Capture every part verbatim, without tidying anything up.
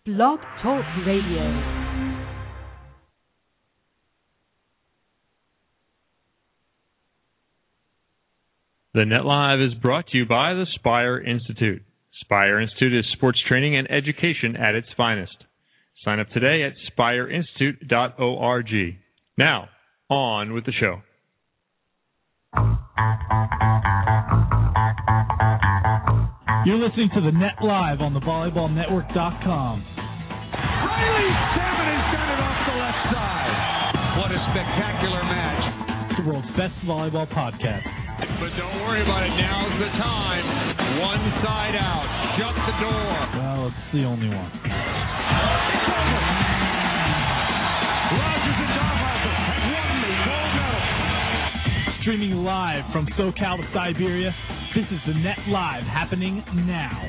Blog Talk Radio. The Net Live is brought to you by the Spire Institute. Spire Institute is sports training and education at its finest. Sign up today at spire institute dot org. Now, on with the show. You're listening to the Net Live on the volleyball network dot com. Riley Salmon has done it off the left side. What a spectacular match. The world's best volleyball podcast. But don't worry about it. Now's the time. One side out. Shut the door. Well, it's the only one. Rogers and Dorhauser have won the gold medal. Streaming live from SoCal to Siberia, this is the Net Live happening now.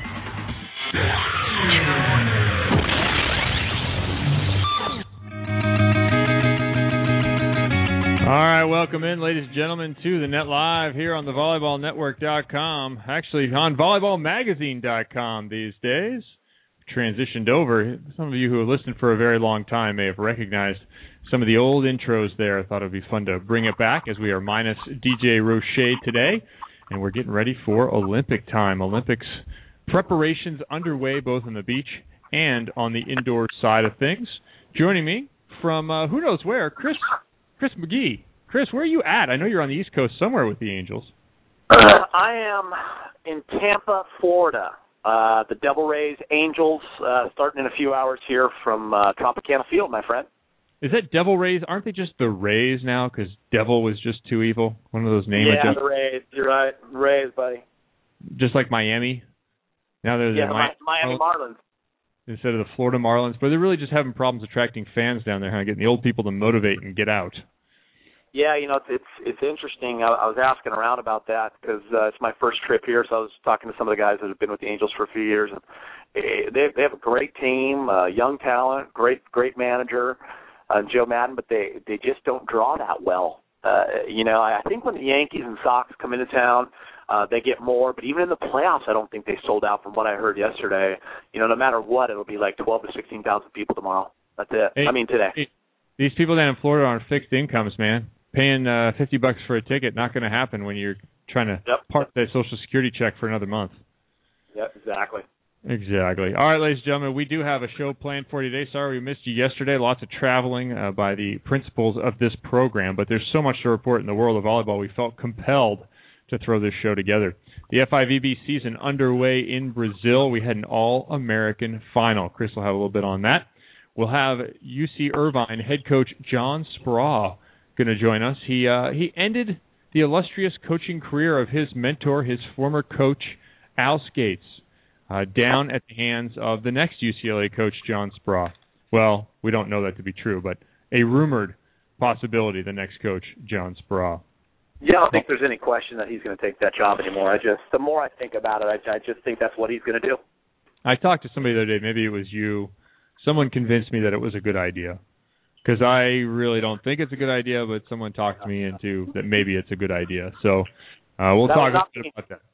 All right, welcome in, ladies and gentlemen, to the Net Live here on the volleyball network dot com. Actually, on volleyball magazine dot com these days. Transitioned over. Some of you who have listened for a very long time may have recognized some of the old intros there. I thought it would be fun to bring it back as we are minus D J Roche today, and we're getting ready for Olympic time. Olympics preparations underway both on the beach and on the indoor side of things. Joining me from uh, who knows where, Chris Chris McGee. Chris, where are you at? I know you're on the East Coast somewhere with the Angels. Uh, I am in Tampa, Florida. Uh, the Devil Rays Angels uh, starting in a few hours here from uh, Tropicana Field, my friend. Is that Devil Rays? Aren't they just the Rays now because Devil was just too evil? One of those names. Yeah, the Rays. You're right. Rays, buddy. Just like Miami. Now they're yeah, the Mi- Miami Marlins. Instead of the Florida Marlins. But they're really just having problems attracting fans down there, huh? Getting the old people to motivate and get out. Yeah, you know, it's it's, it's interesting. I, I was asking around about that because uh, it's my first trip here, so I was talking to some of the guys that have been with the Angels for a few years. And they they have a great team, uh, young talent, great great manager, uh, Joe Madden, but they they just don't draw that well. Uh, you know, I think when the Yankees and Sox come into town, uh, they get more. But even in the playoffs, I don't think they sold out. From what I heard yesterday, you know, no matter what, it'll be like twelve to sixteen thousand people tomorrow. That's it. Hey, I mean, today. Hey, these people down in Florida are on fixed incomes, man. Paying uh, fifty bucks for a ticket, not going to happen when you're trying to yep. park that Social Security check for another month. Yep, exactly. Exactly. All right, ladies and gentlemen, we do have a show planned for you today. Sorry we missed you yesterday. Lots of traveling uh, by the principals of this program, but there's so much to report in the world of volleyball, we felt compelled to throw this show together. The F I V B season underway in Brazil. We had an All-American final. Chris will have a little bit on that. We'll have U C Irvine head coach John Speraw going to join us. He uh, he ended the illustrious coaching career of his mentor, his former coach, Al Skates, uh, down at the hands of the next U C L A coach, John Speraw. Well, we don't know that to be true, but a rumored possibility, the next coach, John Speraw. Yeah, I don't think there's any question that he's going to take that job anymore. I just, the more I think about it, I, I just think that's what he's going to do. I talked to somebody the other day, maybe it was you. Someone convinced me that it was a good idea. Because I really don't think it's a good idea, but someone talked me into that maybe it's a good idea. So uh, we'll that talk a bit me. about that.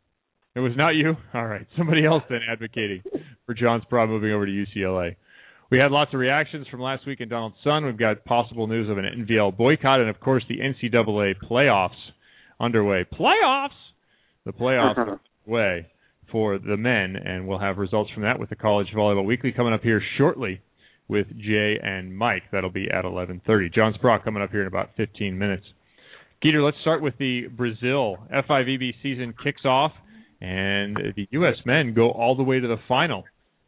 It was not you? All right. Somebody else then advocating for John Speraw moving over to U C L A. We had lots of reactions from last week in Donald's Son. We've got possible news of an N V L boycott and, of course, the N C double A playoffs underway. Playoffs? The playoffs are underway for the men, and we'll have results from that with the College Volleyball Weekly coming up here shortly with Jay and Mike. That'll be at eleven thirty. John Speraw coming up here in about fifteen minutes. Geeter, let's start with the Brazil F I V B season kicks off, and the U S men go all the way to the final.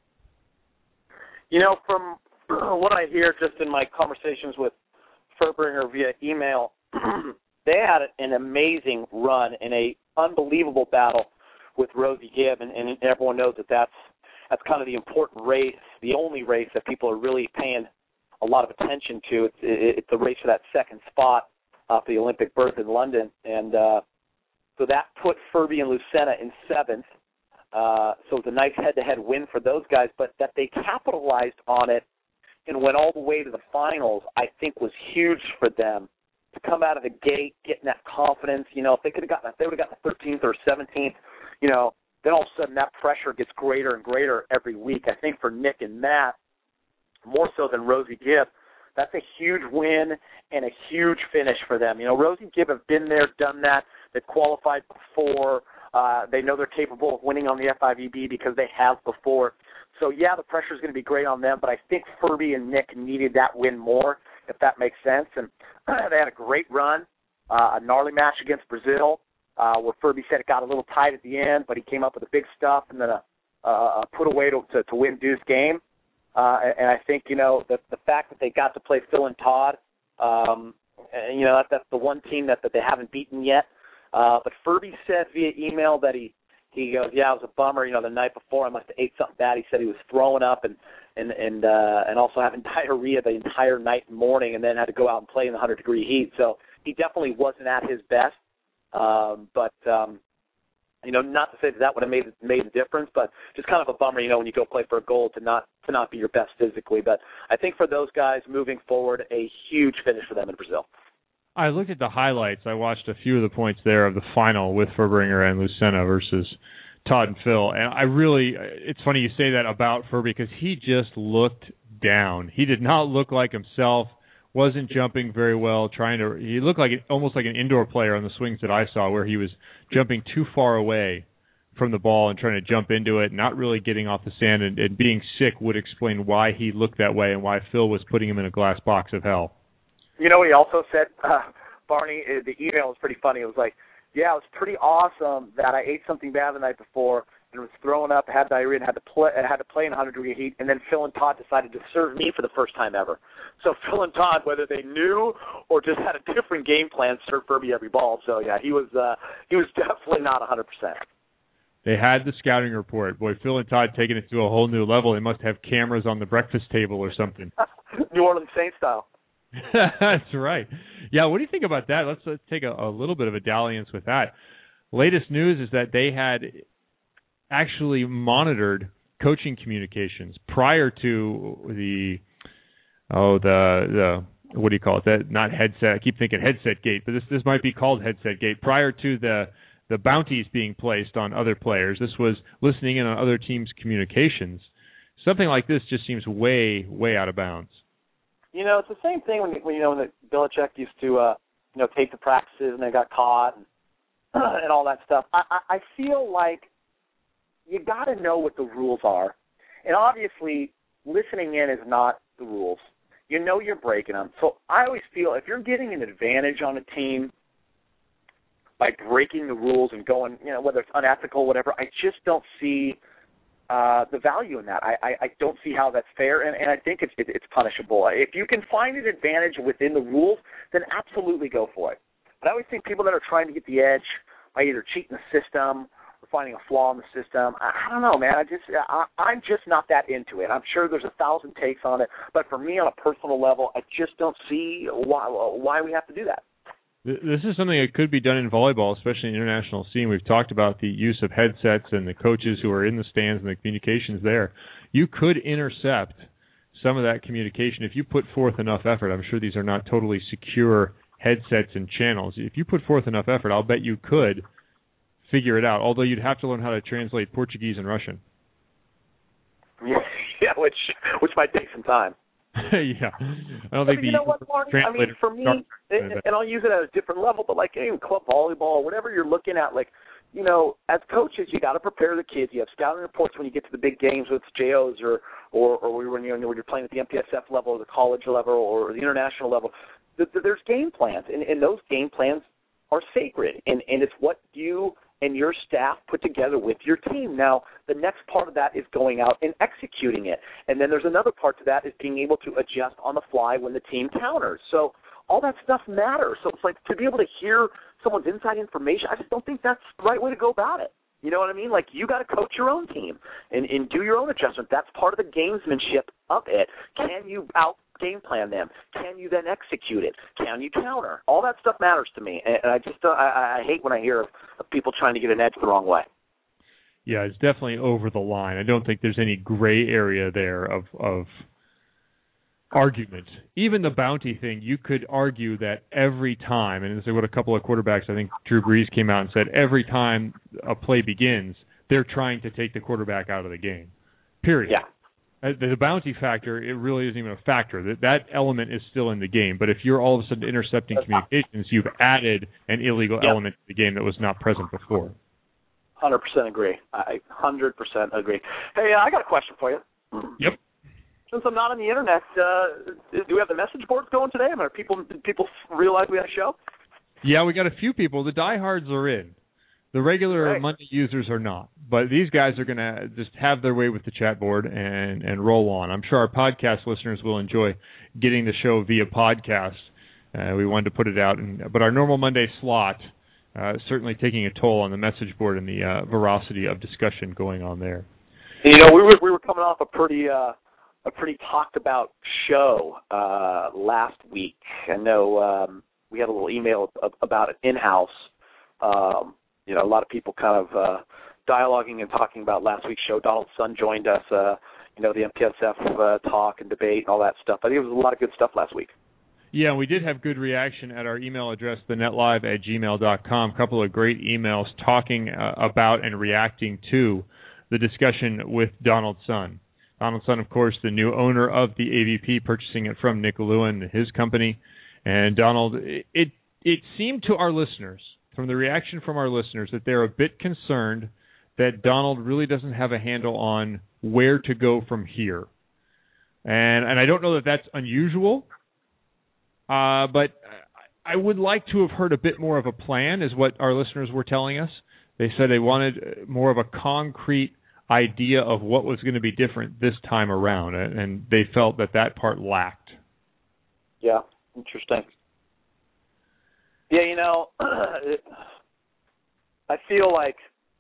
You know, from what I hear just in my conversations with Furbringer via email, they had an amazing run in a unbelievable battle with Rosie Gibb, and, and everyone knows that that's That's kind of the important race, the only race that people are really paying a lot of attention to. It's, it, it's the race for that second spot uh, for the Olympic berth in London. And uh, so that put Furby and Lucena in seventh. Uh, so it was a nice head-to-head win for those guys. But that they capitalized on it and went all the way to the finals, I think was huge for them. To come out of the gate, getting that confidence, you know, if they could have gotten, if they would have gotten thirteenth or seventeenth, you know, then all of a sudden that pressure gets greater and greater every week. I think for Nick and Matt, more so than Rosie Gibb, that's a huge win and a huge finish for them. You know, Rosie Gibb have been there, done that. They've qualified before. Uh, they know they're capable of winning on the F I V B because they have before. So, yeah, the pressure is going to be great on them, but I think Furby and Nick needed that win more, if that makes sense. And they had a great run, uh, a gnarly match against Brazil, uh, where Furby said it got a little tight at the end, but he came up with the big stuff and then a, a, a put away to, to, to win Deuce game. Uh, and I think, you know, the, the fact that they got to play Phil and Todd, um, and, you know, that, that's the one team that, that they haven't beaten yet. Uh, but Furby said via email that he, he goes, yeah, it was a bummer. You know, the night before I must have ate something bad. He said he was throwing up and and and uh, and also having diarrhea the entire night and morning, and then had to go out and play in the hundred degree heat. So he definitely wasn't at his best. Um, but um, you know, not to say that that would have made made a difference, but just kind of a bummer. You know, when you go play for a goal to not to not be your best physically. But I think for those guys moving forward, a huge finish for them in Brazil. I looked at the highlights. I watched a few of the points there of the final with Furbringer and Lucena versus Todd and Phil. And I really, it's funny you say that about Furby because he just looked down. He did not look like himself, wasn't jumping very well, trying to, he looked like almost like an indoor player on the swings that I saw where he was jumping too far away from the ball and trying to jump into it, not really getting off the sand, and, and being sick would explain why he looked that way and why Phil was putting him in a glass box of hell. You know what he also said, uh, Barney, the email was pretty funny. It was like, yeah, it was pretty awesome that I ate something bad the night before and was throwing up, had diarrhea, and had to play, had to play in one hundred degree heat, and then Phil and Todd decided to serve me for the first time ever. So Phil and Todd, whether they knew or just had a different game plan, served Furby every ball. So, yeah, he was uh, he was definitely not one hundred percent. They had the scouting report. Boy, Phil and Todd taking it to a whole new level. They must have cameras on the breakfast table or something. New Orleans Saints style. That's right. Yeah, what do you think about that? Let's, let's take a, a little bit of a dalliance with that. Latest news is that they had actually monitored coaching communications prior to the, oh, the, the what do you call it? That not headset. I keep thinking headset gate, but this this might be called headset gate. Prior to the the bounties being placed on other players, this was listening in on other teams' communications. Something like this just seems way, way out of bounds. You know, it's the same thing when, when you know when the Belichick used to, uh, you know, tape the practices and they got caught and, and all that stuff. I, I, I feel like you got to know what the rules are, and obviously, listening in is not the rules. You know you're breaking them. So I always feel if you're getting an advantage on a team by breaking the rules and going, you know, whether it's unethical or whatever, I just don't see Uh, the value in that. I, I, I don't see how that's fair, and, and I think it's it, it's punishable. If you can find an advantage within the rules, then absolutely go for it. But I always think people that are trying to get the edge by either cheating the system or finding a flaw in the system, I, I don't know, man. I just I, I'm just not that into it. I'm sure there's a thousand takes on it, but for me on a personal level, I just don't see why why we have to do that. This is something that could be done in volleyball, especially in the international scene. We've talked about the use of headsets and the coaches who are in the stands and the communications there. You could intercept some of that communication if you put forth enough effort. I'm sure these are not totally secure headsets and channels. If you put forth enough effort, I'll bet you could figure it out, although you'd have to learn how to translate Portuguese and Russian. Yeah, yeah which which might take some time. yeah, I don't think but you the know what, Marty? I mean, for me, and, and I'll use it at a different level, but like even club volleyball or whatever you're looking at, like, you know, as coaches, you got to prepare the kids. You have scouting reports when you get to the big games with J Os or or, or when you're when you're playing at the M P S F level or the college level or the international level. There's game plans, and, and those game plans are sacred, and, and it's what you and your staff put together with your team. Now, the next part of that is going out and executing it. And then there's another part to that is being able to adjust on the fly when the team counters. So all that stuff matters. So it's like to be able to hear someone's inside information, I just don't think that's the right way to go about it. You know what I mean? Like, you got to coach your own team and, and do your own adjustment. That's part of the gamesmanship of it. Can you out game plan them? Can you then execute it? Can you counter? All that stuff matters to me, and I just uh, I, I hate when I hear of, of people trying to get an edge the wrong way. Yeah, it's definitely over the line. I don't think there's any gray area there of of argument. Even the bounty thing, you could argue that every time, and this is what a couple of quarterbacks, I think Drew Brees came out and said, every time a play begins, they're trying to take the quarterback out of the game. Period. Yeah. The, the bounty factor, it really isn't even a factor. That that element is still in the game. But if you're all of a sudden intercepting communications, you've added an illegal yep. element to the game that was not present before. one hundred percent agree. I one hundred percent agree. Hey, uh, I got a question for you. Yep. Since I'm not on the internet, uh, do we have the message boards going today? I mean, are people, did people realize we had a show? Yeah, we got a few people. The diehards are in. The regular right. Monday users are not. But these guys are going to just have their way with the chat board and, and roll on. I'm sure our podcast listeners will enjoy getting the show via podcast. Uh, we wanted to put it out. In, but our normal Monday slot uh, certainly taking a toll on the message board and the uh, veracity of discussion going on there. You know, we were we were coming off a pretty uh, a pretty talked about show uh, last week. I know um, we had a little email about it in-house. Um, you know, a lot of people kind of uh, dialoguing and talking about last week's show. Donald Sun joined us, uh, you know, the M T S F uh, talk and debate and all that stuff. I think it was a lot of good stuff last week. Yeah, we did have good reaction at our email address, the netlive at gmail dot com. A couple of great emails talking uh, about and reacting to the discussion with Donald Sun. Donald Sun, of course, the new owner of the A V P, purchasing it from Nick Lewin, his company. And Donald, it it seemed to our listeners, from the reaction from our listeners, that they're a bit concerned that Donald really doesn't have a handle on where to go from here. And and I don't know that that's unusual, uh, but I would like to have heard a bit more of a plan, is what our listeners were telling us. They said they wanted more of a concrete idea of what was going to be different this time around, and they felt that that part lacked. Yeah, interesting. Yeah, you know, I feel like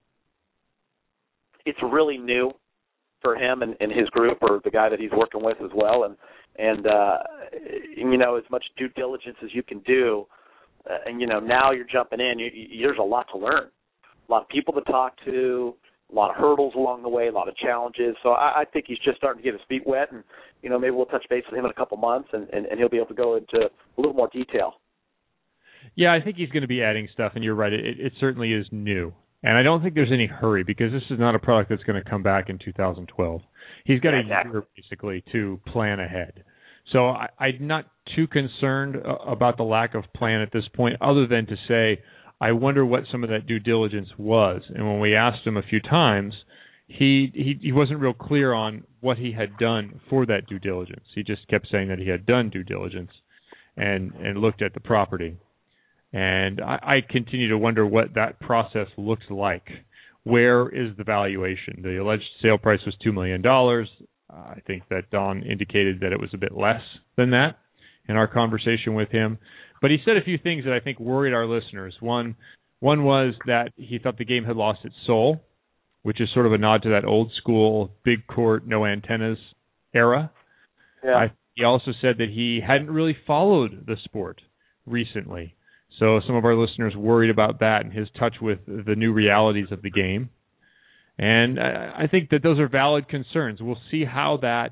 it's really new for him and, and his group, or the guy that he's working with as well, and and uh, you know, as much due diligence as you can do, uh, and you know, now you're jumping in. You, you, there's a lot to learn, a lot of people to talk to, a lot of hurdles along the way, a lot of challenges. So I, I think he's just starting to get his feet wet, and you know, maybe we'll touch base with him in a couple months, and, and, and he'll be able to go into a little more detail. Yeah, I think he's going to be adding stuff, and you're right. It, it certainly is new. And I don't think there's any hurry, because this is not a product that's going to come back in two thousand twelve. He's got yeah, a exactly. year, basically, to plan ahead. So I, I'm not too concerned about the lack of plan at this point, other than to say, I wonder what some of that due diligence was. And when we asked him a few times, he, he he wasn't real clear on what he had done for that due diligence. He just kept saying that he had done due diligence and, and looked at the property. And I, I continue to wonder what that process looks like. Where is the valuation? The alleged sale price was two million dollars. Uh, I think that Don indicated that it was a bit less than that in our conversation with him. But he said a few things that I think worried our listeners. One, one was that he thought the game had lost its soul, which is sort of a nod to that old school, big court, no antennas era. Yeah. I, he also said that he hadn't really followed the sport recently. So some of our listeners worried about that and his touch with the new realities of the game. And I think that those are valid concerns. We'll see how that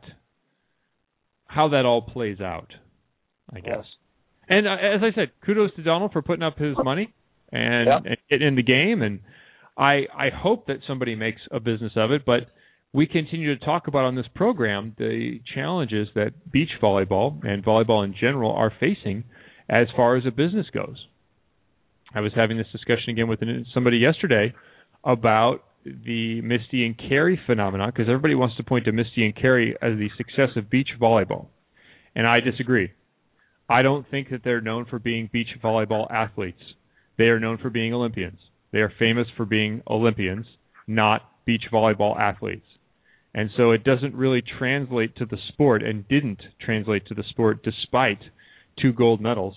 how that all plays out, I guess. Yeah. And uh, as I said, kudos to Donald for putting up his money and, yeah. and getting in the game. And I I hope that somebody makes a business of it. But we continue to talk about on this program the challenges that beach volleyball and volleyball in general are facing as far as a business goes. I was having this discussion again with somebody yesterday about the Misty and Carey phenomenon, because everybody wants to point to Misty and Carey as the success of beach volleyball. And I disagree. I don't think that they're known for being beach volleyball athletes. They are known for being Olympians. They are famous for being Olympians, not beach volleyball athletes. And so it doesn't really translate to the sport, and didn't translate to the sport despite two gold medals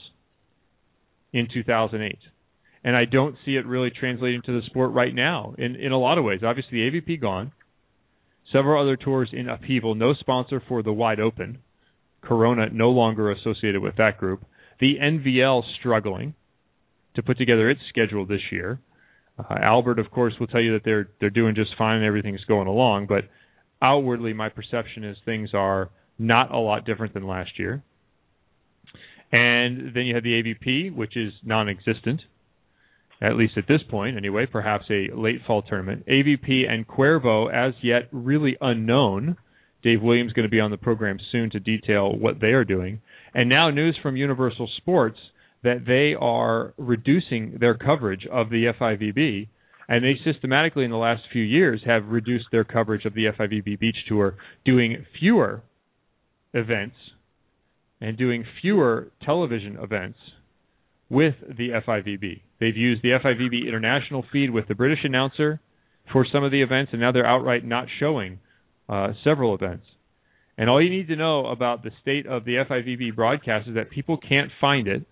in two thousand eight. And I don't see it really translating to the sport right now in, in a lot of ways. Obviously, the A V P gone. Several other tours in upheaval. No sponsor for the Wide Open. Corona no longer associated with that group. The N V L struggling to put together its schedule this year. Uh, Albert, of course, will tell you that they're they're doing just fine and everything's going along. But outwardly, my perception is things are not a lot different than last year. And then you have the A V P, which is non-existent. at least at this point anyway, perhaps a late fall tournament. A V P and Cuervo, as yet really unknown. Dave Williams going to be on the program soon to detail what they are doing. And now news from Universal Sports that they are reducing their coverage of the F I V B, and they systematically in the last few years have reduced their coverage of the F I V B Beach Tour, doing fewer events and doing fewer television events with the F I V B. They've used the F I V B international feed with the British announcer for some of the events, and now they're outright not showing uh, several events. And all you need to know about the state of the F I V B broadcast is that people can't find it,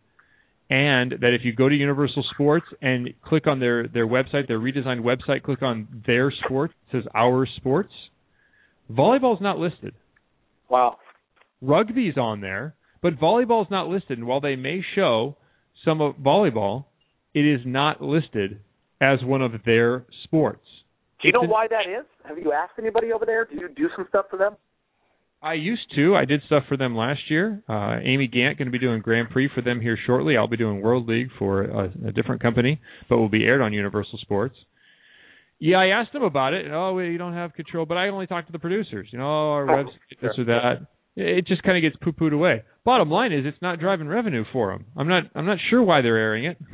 and that if you go to Universal Sports and click on their, their website, their redesigned website, click on their sport, it says Our Sports, volleyball's not listed. Wow. Rugby's on there, but volleyball's not listed. And while they may show some of volleyball, it is not listed as one of their sports. Do you know why that is? Have you asked anybody over there? Do you do some stuff for them? I used to. I did stuff for them last year. Uh, Amy Gant going to be doing Grand Prix for them here shortly. I'll be doing World League for a, a different company, but will be aired on Universal Sports. Yeah, I asked them about it. And, oh, well, you don't have control, but I only talk to the producers. You know, oh, our website, this or that. It just kind of gets poo-pooed away. Bottom line is, it's not driving revenue for them. I'm not. I'm not sure why they're airing it.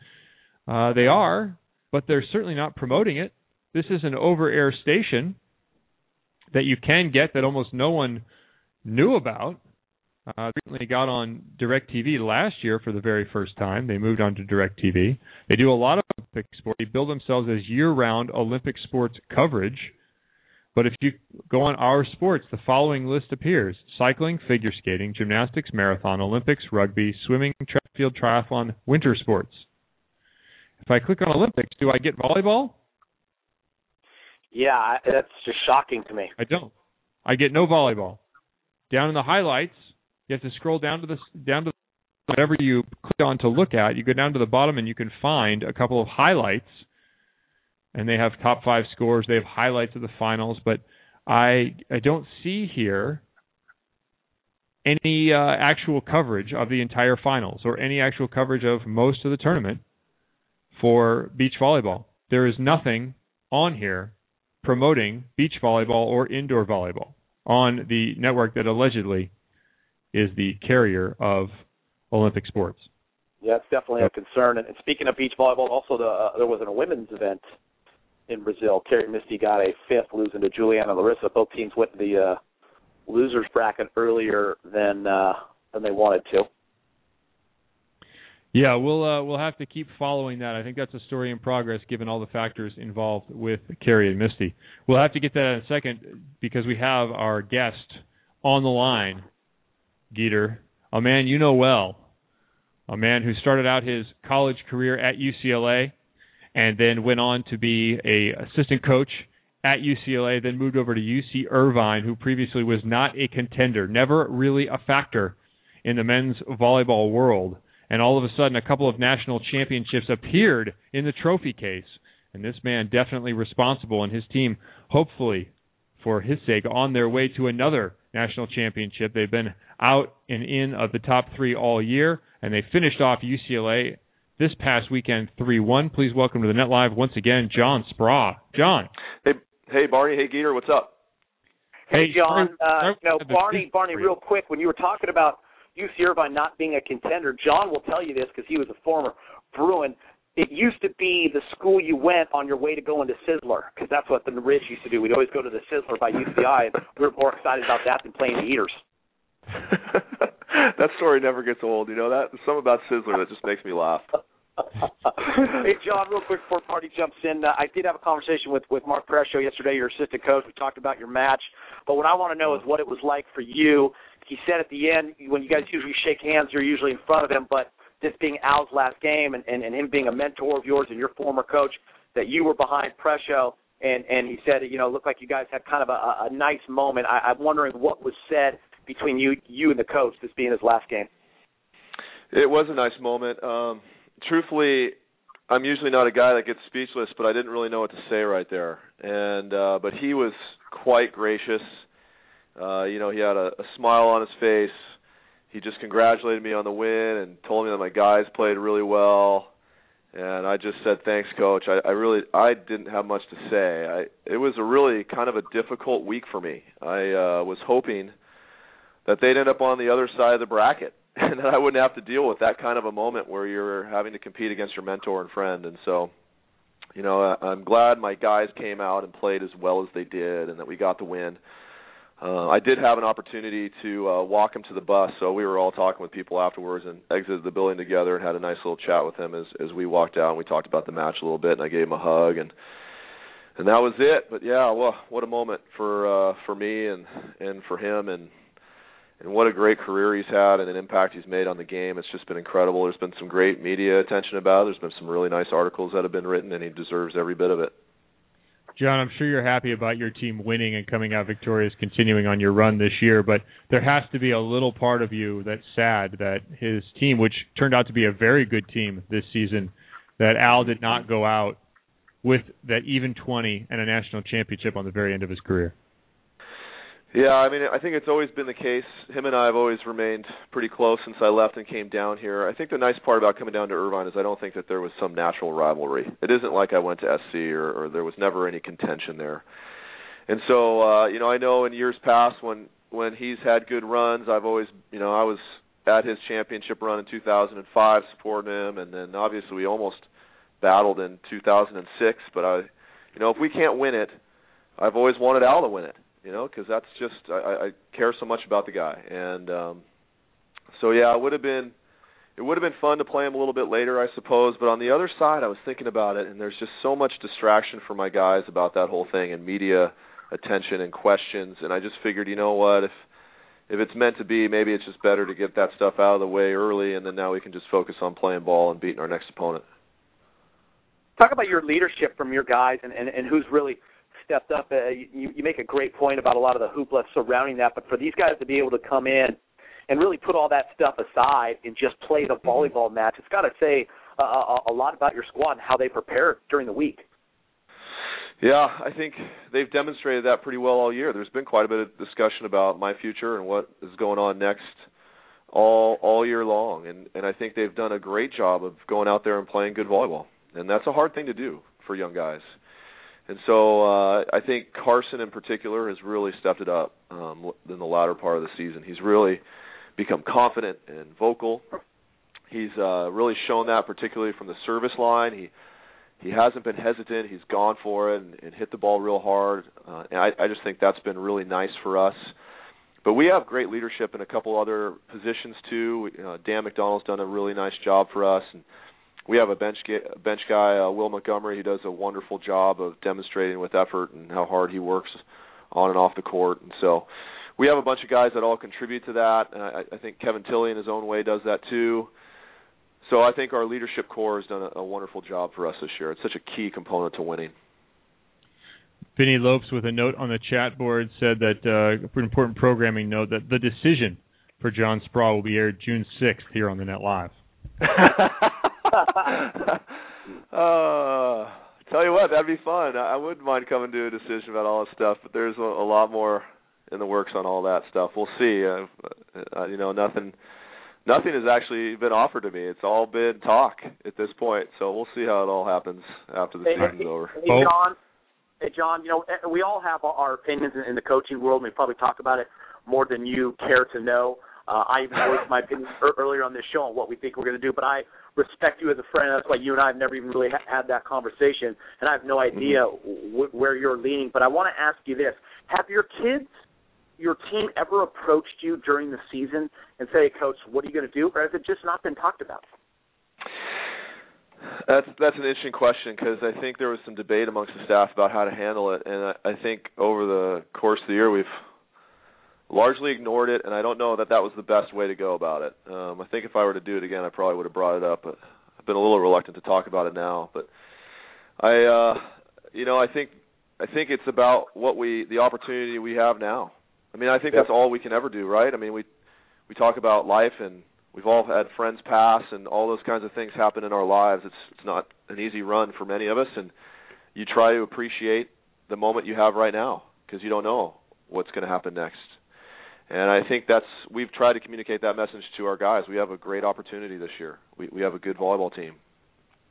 Uh, they are, but they're certainly not promoting it. This is an over-air station that you can get that almost no one knew about. Uh, recently got on DirecTV last year for the very first time. They moved on to DirecTV. They do a lot of Olympic sports. They build themselves as year-round Olympic sports coverage. But if you go on Our Sports, the following list appears: cycling, figure skating, gymnastics, marathon, Olympics, rugby, swimming, track field, triathlon, winter sports. If I click on Olympics, do I get volleyball? Yeah, that's just shocking to me. I don't. I get no volleyball. Down in the highlights, you have to scroll down to the down to whatever you click on to look at. You go down to the bottom and you can find a couple of highlights, and they have top five scores. They have highlights of the finals, but I I don't see here any uh, actual coverage of the entire finals or any actual coverage of most of the tournament for beach volleyball. There is nothing on here promoting beach volleyball or indoor volleyball on the network that allegedly is the carrier of Olympic sports. Yeah, it's definitely a concern. And speaking of beach volleyball, also the, uh, there was a women's event in Brazil. Terry Misty got a fifth, losing to Juliana Larissa. Both teams went to the uh, losers bracket earlier than uh, than they wanted to. Yeah, we'll uh, we'll have to keep following that. I think that's a story in progress, given all the factors involved with Carrie and Misty. We'll have to get that in a second because we have our guest on the line, Geeter, a man you know well, a man who started out his college career at U C L A and then went on to be a assistant coach at U C L A, then moved over to U C Irvine, who previously was not a contender, never really a factor in the men's volleyball world. And all of a sudden, a couple of national championships appeared in the trophy case. And this man definitely responsible, and his team, hopefully, for his sake, on their way to another national championship. They've been out and in of the top three all year, and they finished off U C L A this past weekend three one. Please welcome to the Net Live once again, John Spraw. John. Hey, hey, Barney. Hey, Geeter. What's up? Hey, John. Uh, you know, Barney, Barney, real quick, when you were talking about U C Irvine not being a contender, John will tell you this because he was a former Bruin. It used to be the school you went on your way to go into Sizzler, because that's what the Ridge used to do. We'd always go to the Sizzler by U C I, and we were more excited about that than playing the Eaters. That story never gets old. You know that? There's something about Sizzler that just makes me laugh. Hey, John, real quick before Party jumps in, uh, I did have a conversation with, with Mark Prescio yesterday, your assistant coach. We talked about your match. But what I want to know is what it was like for you. He said at the end, when you guys usually shake hands, you're usually in front of him, but this being Al's last game and, and, and him being a mentor of yours and your former coach, that you were behind Prescio, and, and he said, you know, it looked like you guys had kind of a, a nice moment. I, I'm wondering what was said between you you and the coach, this being his last game. It was a nice moment. Um, truthfully, I'm usually not a guy that gets speechless, but I didn't really know what to say right there. And uh, but he was quite gracious. Uh, you know, he had a, a smile on his face. He just congratulated me on the win and told me that my guys played really well. And I just said, thanks, Coach. I, I really, I didn't have much to say. I, it was a really kind of a difficult week for me. I uh, was hoping that they'd end up on the other side of the bracket and that I wouldn't have to deal with that kind of a moment where you're having to compete against your mentor and friend. And so, you know, I'm glad my guys came out and played as well as they did and that we got the win. Uh, I did have an opportunity to uh, walk him to the bus, so we were all talking with people afterwards and exited the building together and had a nice little chat with him as as we walked out, and we talked about the match a little bit, and I gave him a hug, and and that was it. But yeah, well, what a moment for uh, for me and and for him, and and what a great career he's had and an impact he's made on the game. It's just been incredible. There's been some great media attention about it. There's been some really nice articles that have been written, and he deserves every bit of it. John, I'm sure you're happy about your team winning and coming out victorious, continuing on your run this year, but there has to be a little part of you that's sad that his team, which turned out to be a very good team this season, that Al did not go out with that even twenty and a national championship on the very end of his career. Yeah, I mean, I think it's always been the case. Him and I have always remained pretty close since I left and came down here. I think the nice part about coming down to Irvine is I don't think that there was some natural rivalry. It isn't like I went to S C or, or there was never any contention there. And so, uh, you know, I know in years past when, when he's had good runs, I've always, you know, I was at his championship run in two thousand five supporting him, and then obviously we almost battled in two thousand six. But, I, you know, if we can't win it, I've always wanted Al to win it. You know, because that's just I, I care so much about the guy, and um, so yeah, it would have been it would have been fun to play him a little bit later, I suppose. But on the other side, I was thinking about it, and there's just so much distraction for my guys about that whole thing, and media attention and questions, and I just figured, you know what, if if it's meant to be, maybe it's just better to get that stuff out of the way early, and then now we can just focus on playing ball and beating our next opponent. Talk about your leadership from your guys, and, and, and who's really stepped up. Uh, you, you make a great point about a lot of the hoopla surrounding that, but for these guys to be able to come in and really put all that stuff aside and just play the volleyball match, it's got to say uh, a, a lot about your squad and how they prepare during the week. Yeah, I think they've demonstrated that pretty well all year. There's been quite a bit of discussion about my future and what is going on next all all year long, and, and I think they've done a great job of going out there and playing good volleyball, and that's a hard thing to do for young guys. And so uh, I think Carson in particular has really stepped it up um, in the latter part of the season. He's really become confident and vocal. He's uh, really shown that, particularly from the service line. He he hasn't been hesitant. He's gone for it and, and hit the ball real hard. Uh, and I, I just think that's been really nice for us. But we have great leadership in a couple other positions too. Uh, Dan McDonald's done a really nice job for us, and we have a bench ga- bench guy, uh, Will Montgomery, who does a wonderful job of demonstrating with effort and how hard he works on and off the court. And so we have a bunch of guys that all contribute to that. And I, I think Kevin Tilley in his own way does that too. So I think our leadership core has done a, a wonderful job for us this year. It's such a key component to winning. Vinny Lopes, with a note on the chat board, said that uh, an important programming note that the decision for John Speraw will be aired June sixth here on the Net Live. uh, tell you what, that'd be fun. I wouldn't mind coming to a decision about all this stuff, but there's a, a lot more in the works on all that stuff. We'll see. Uh, uh, you know, nothing, nothing has actually been offered to me. It's all been talk at this point. So we'll see how it all happens after the hey, season's hey, over. Hey, John. Hey, John. You know, we all have our opinions in the coaching world, and we probably talk about it more than you care to know. Uh, I even voiced my opinion earlier on this show on what we think we're going to do, but I respect you as a friend. That's why you and I have never even really ha- had that conversation, and I have no idea mm-hmm. w- where you're leaning. But I want to ask you this. Have your kids, your team, ever approached you during the season and say, hey, Coach, what are you going to do, or has it just not been talked about? That's that's an interesting question because I think there was some debate amongst the staff about how to handle it, and I, I think over the course of the year we've largely ignored it, and I don't know that that was the best way to go about it. Um, I think if I were to do it again, I probably would have brought it up, but I've been a little reluctant to talk about it now. But I, uh, you know, I think I think it's about what we, the opportunity we have now. I mean, I think yep. that's all we can ever do, right? I mean, we we talk about life, and we've all had friends pass, and all those kinds of things happen in our lives. It's it's not an easy run for many of us, and you try to appreciate the moment you have right now because you don't know what's going to happen next. And I think that's we've tried to communicate that message to our guys. We have a great opportunity this year. We we have a good volleyball team,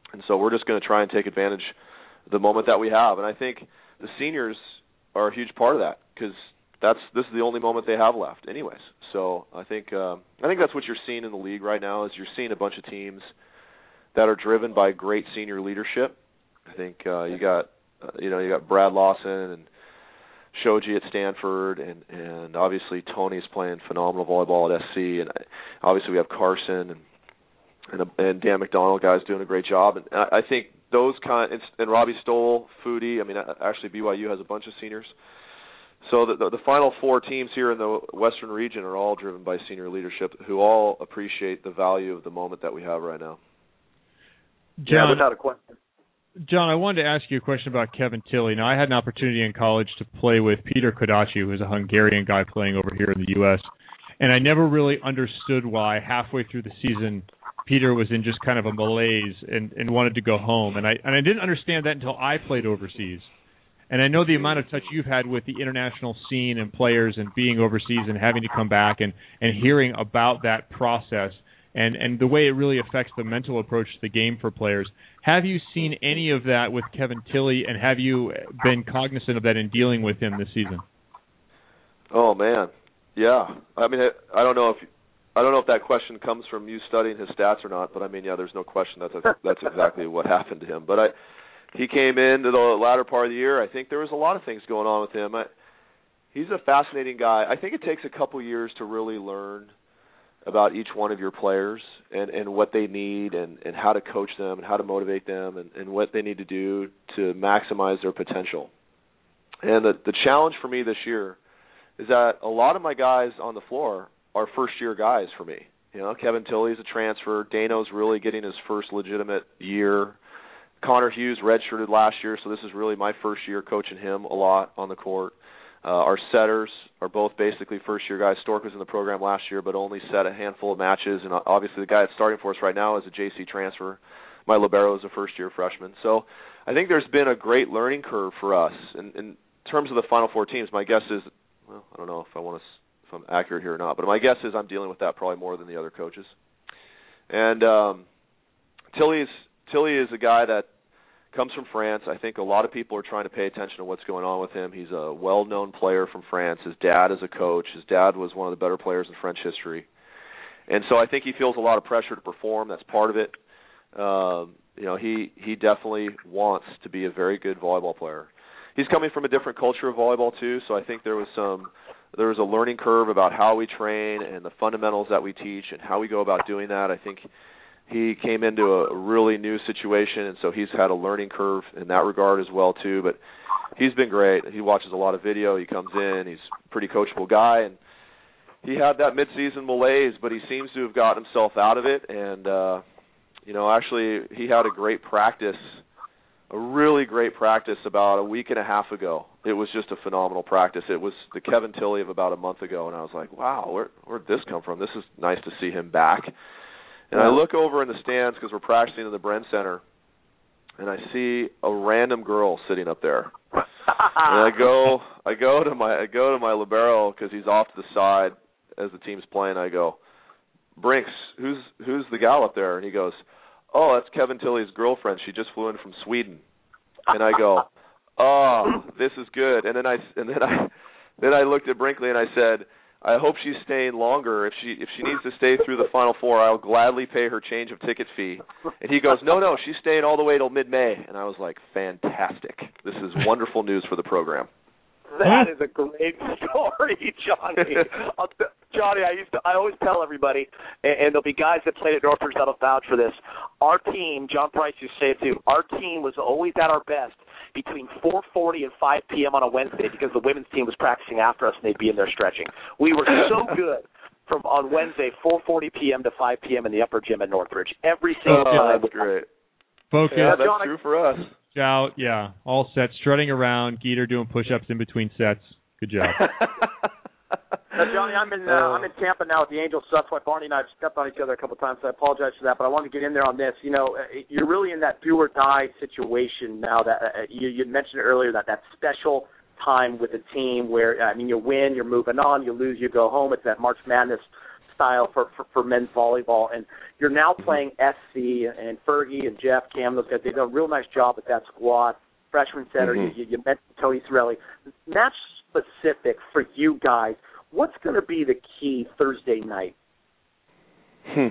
And so we're just going to try and take advantage of the moment that we have. And I think the seniors are a huge part of that because that's this is the only moment they have left, anyways. So I think uh, I think that's what you're seeing in the league right now is you're seeing a bunch of teams that are driven by great senior leadership. I think uh, you got uh, you know you got Brad Lawson and Shoji at Stanford, and and obviously Tony's playing phenomenal volleyball at S C, and obviously we have Carson and and, and Dan McDonald, guys doing a great job. And I, I think those kind and, and Robbie Stoll, Foodie. I mean, actually B Y U has a bunch of seniors. So the, the the final four teams here in the Western region are all driven by senior leadership, who all appreciate the value of the moment that we have right now. John, yeah, without a question. John, I wanted to ask you a question about Kevin Tilley. Now, I had an opportunity in college to play with Peter Kodachi, who is a Hungarian guy playing over here in the U S, and I never really understood why halfway through the season Peter was in just kind of a malaise and, and wanted to go home. And I and I didn't understand that until I played overseas. And I know the amount of touch you've had with the international scene and players and being overseas and having to come back and, and hearing about that process and, and the way it really affects the mental approach to the game for players. Have you seen any of that with Kevin Tilley, and have you been cognizant of that in dealing with him this season? Oh, man. Yeah. I mean, I, I don't know if I don't know if that question comes from you studying his stats or not, but I mean, yeah, there's no question that that's, that's exactly what happened to him. But I He came into the latter part of the year. I think there was a lot of things going on with him. I, he's a fascinating guy. I think it takes a couple years to really learn about each one of your players and, and what they need and, and how to coach them and how to motivate them and, and what they need to do to maximize their potential. And the, the challenge for me this year is that a lot of my guys on the floor are first-year guys for me. You know, Kevin Tilley's a transfer. Dano's really getting his first legitimate year. Connor Hughes redshirted last year, so this is really my first year coaching him a lot on the court. Uh, our setters are both basically first-year guys. Stork was in the program last year, but only set a handful of matches. And obviously the guy that's starting for us right now is a J C transfer. My libero is a first-year freshman. So I think there's been a great learning curve for us. And in terms of the Final Four teams, my guess is, well, I don't know if I want to, if I'm accurate here or not, but my guess is I'm dealing with that probably more than the other coaches. And um, Tilley's Tilley is a guy that comes from France. I think a lot of people are trying to pay attention to what's going on with him. He's a well-known player from France. His dad is a coach. His dad was one of the better players in French history. And so I think he feels a lot of pressure to perform. That's part of it. Um, you know, he, he definitely wants to be a very good volleyball player. He's coming from a different culture of volleyball too, so I think there was some there was a learning curve about how we train and the fundamentals that we teach and how we go about doing that. I think he came into a really new situation, and so he's had a learning curve in that regard as well too. But he's been great. He watches a lot of video. He comes in. He's a pretty coachable guy, and he had that midseason malaise, but he seems to have gotten himself out of it. And uh, you know, actually, he had a great practice, a really great practice about a week and a half ago. It was just a phenomenal practice. It was the Kevin Tilley of about a month ago, and I was like, wow, where where'd this come from? This is nice to see him back. And I look over in the stands because we're practicing in the Bren Center, and I see a random girl sitting up there. And I go, I go to my, I go to my libero because he's off to the side as the team's playing. I go, Brinks, who's who's the gal up there? And he goes, oh, that's Kevin Tilley's girlfriend. She just flew in from Sweden. And I go, oh, this is good. And then I, and then I, then I looked at Brinkley and I said, I hope she's staying longer. If she if she needs to stay through the Final Four, I'll gladly pay her change of ticket fee. And he goes, no, no, she's staying all the way till mid-May. And I was like, fantastic. This is wonderful news for the program. That is a great story, Johnny. I'll t- Johnny, I used to, I always tell everybody, and, and there'll be guys that played at Northridge that'll vouch for this. Our team, John Price used to say it too, our team was always at our best between four forty and five p.m. on a Wednesday because the women's team was practicing after us and they'd be in there stretching. We were so good from on Wednesday, four forty p.m. to five p.m. in the upper gym at Northridge. Every single oh, time. That's great. Focus. Yeah, that's John, true for us. Out, yeah, all sets, strutting around, Geeter doing push-ups in between sets. Good job. Now, Johnny, I'm in uh, I'm in Tampa now with the Angels. So that's why Barney and I have stepped on each other a couple of times. So I apologize for that, but I wanted to get in there on this. You know, you're really in that do or die situation now. That uh, you, you mentioned earlier that that special time with the team where I mean, you win, you're moving on, you lose, you go home. It's that March Madness style for, for, for men's volleyball. And you're now playing S C and Fergie and Jeff, Cam, those guys. They've done a real nice job with that squad. Freshman center, mm-hmm. you, you mentioned Tony Cirelli. Match specific for you guys, what's going to be the key Thursday night? Hmm.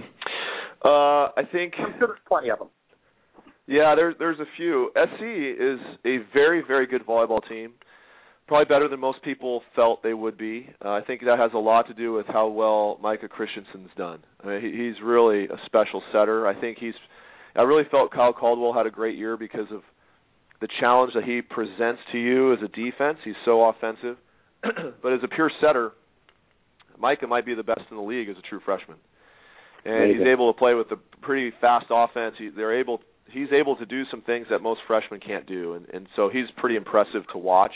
Uh, I think I'm sure there's plenty of them. Yeah, there's there's a few. S C is a very, very good volleyball team. Probably better than most people felt they would be. Uh, I think that has a lot to do with how well Micah Christensen's done. I mean, he, he's really a special setter. I think he's. I really felt Kyle Caldwell had a great year because of the challenge that he presents to you as a defense. He's so offensive, but as a pure setter, Micah might be the best in the league as a true freshman. And he's able to play with a pretty fast offense. He, they're able. He's able to do some things that most freshmen can't do, and, and so he's pretty impressive to watch.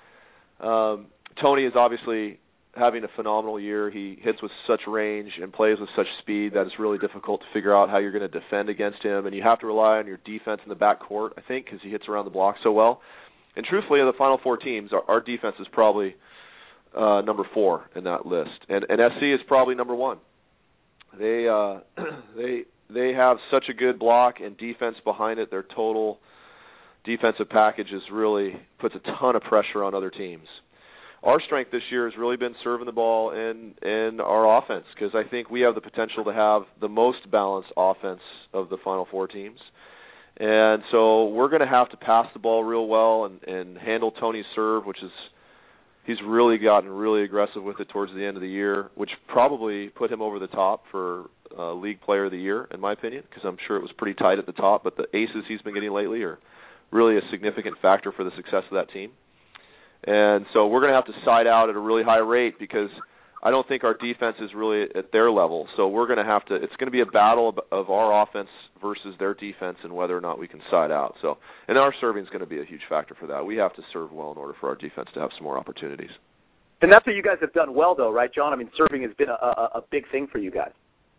Um, Tony is obviously having a phenomenal year. He hits with such range and plays with such speed that it's really difficult to figure out how you're going to defend against him, and you have to rely on your defense in the backcourt, I think, because he hits around the block so well. And truthfully, of the Final Four teams, our, our defense is probably uh, number four in that list, and, and S C is probably number one. They uh, they they have such a good block and defense behind it. Their total defensive package is really puts a ton of pressure on other teams. Our strength this year has really been serving the ball in, in our offense, because I think we have the potential to have the most balanced offense of the Final Four teams. And so we're going to have to pass the ball real well and, and handle Tony's serve, which is he's really gotten really aggressive with it towards the end of the year, which probably put him over the top for uh, League Player of the Year, in my opinion, because I'm sure it was pretty tight at the top. But the aces he's been getting lately are really a significant factor for the success of that team. And so we're going to have to side out at a really high rate, because I don't think our defense is really at their level. So we're going to have to – it's going to be a battle of, of our offense versus their defense and whether or not we can side out. So, and our serving is going to be a huge factor for that. We have to serve well in order for our defense to have some more opportunities. And that's what you guys have done well, though, right, John? I mean, serving has been a, a, a big thing for you guys.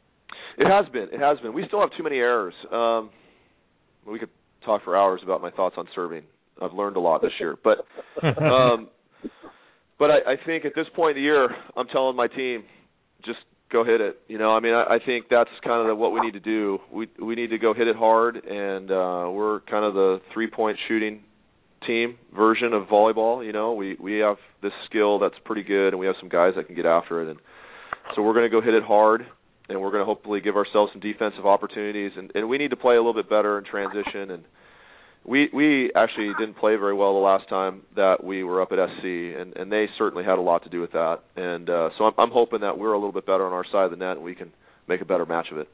It has been. It has been. We still have too many errors. Um, we could talk for hours about my thoughts on serving. I've learned a lot this year. But um, but I, I think at this point in the year, I'm telling my team, just go hit it. You know, I mean, I, I think that's kind of the, what we need to do. We we need to go hit it hard, and uh, we're kind of the three-point shooting team version of volleyball. You know, we, we have this skill that's pretty good, and we have some guys that can get after it. And so we're going to go hit it hard, and we're going to hopefully give ourselves some defensive opportunities. And, and we need to play a little bit better in transition. And we we actually didn't play very well the last time that we were up at S C, and, and they certainly had a lot to do with that. And uh, so I'm, I'm hoping that we're a little bit better on our side of the net and we can make a better match of it.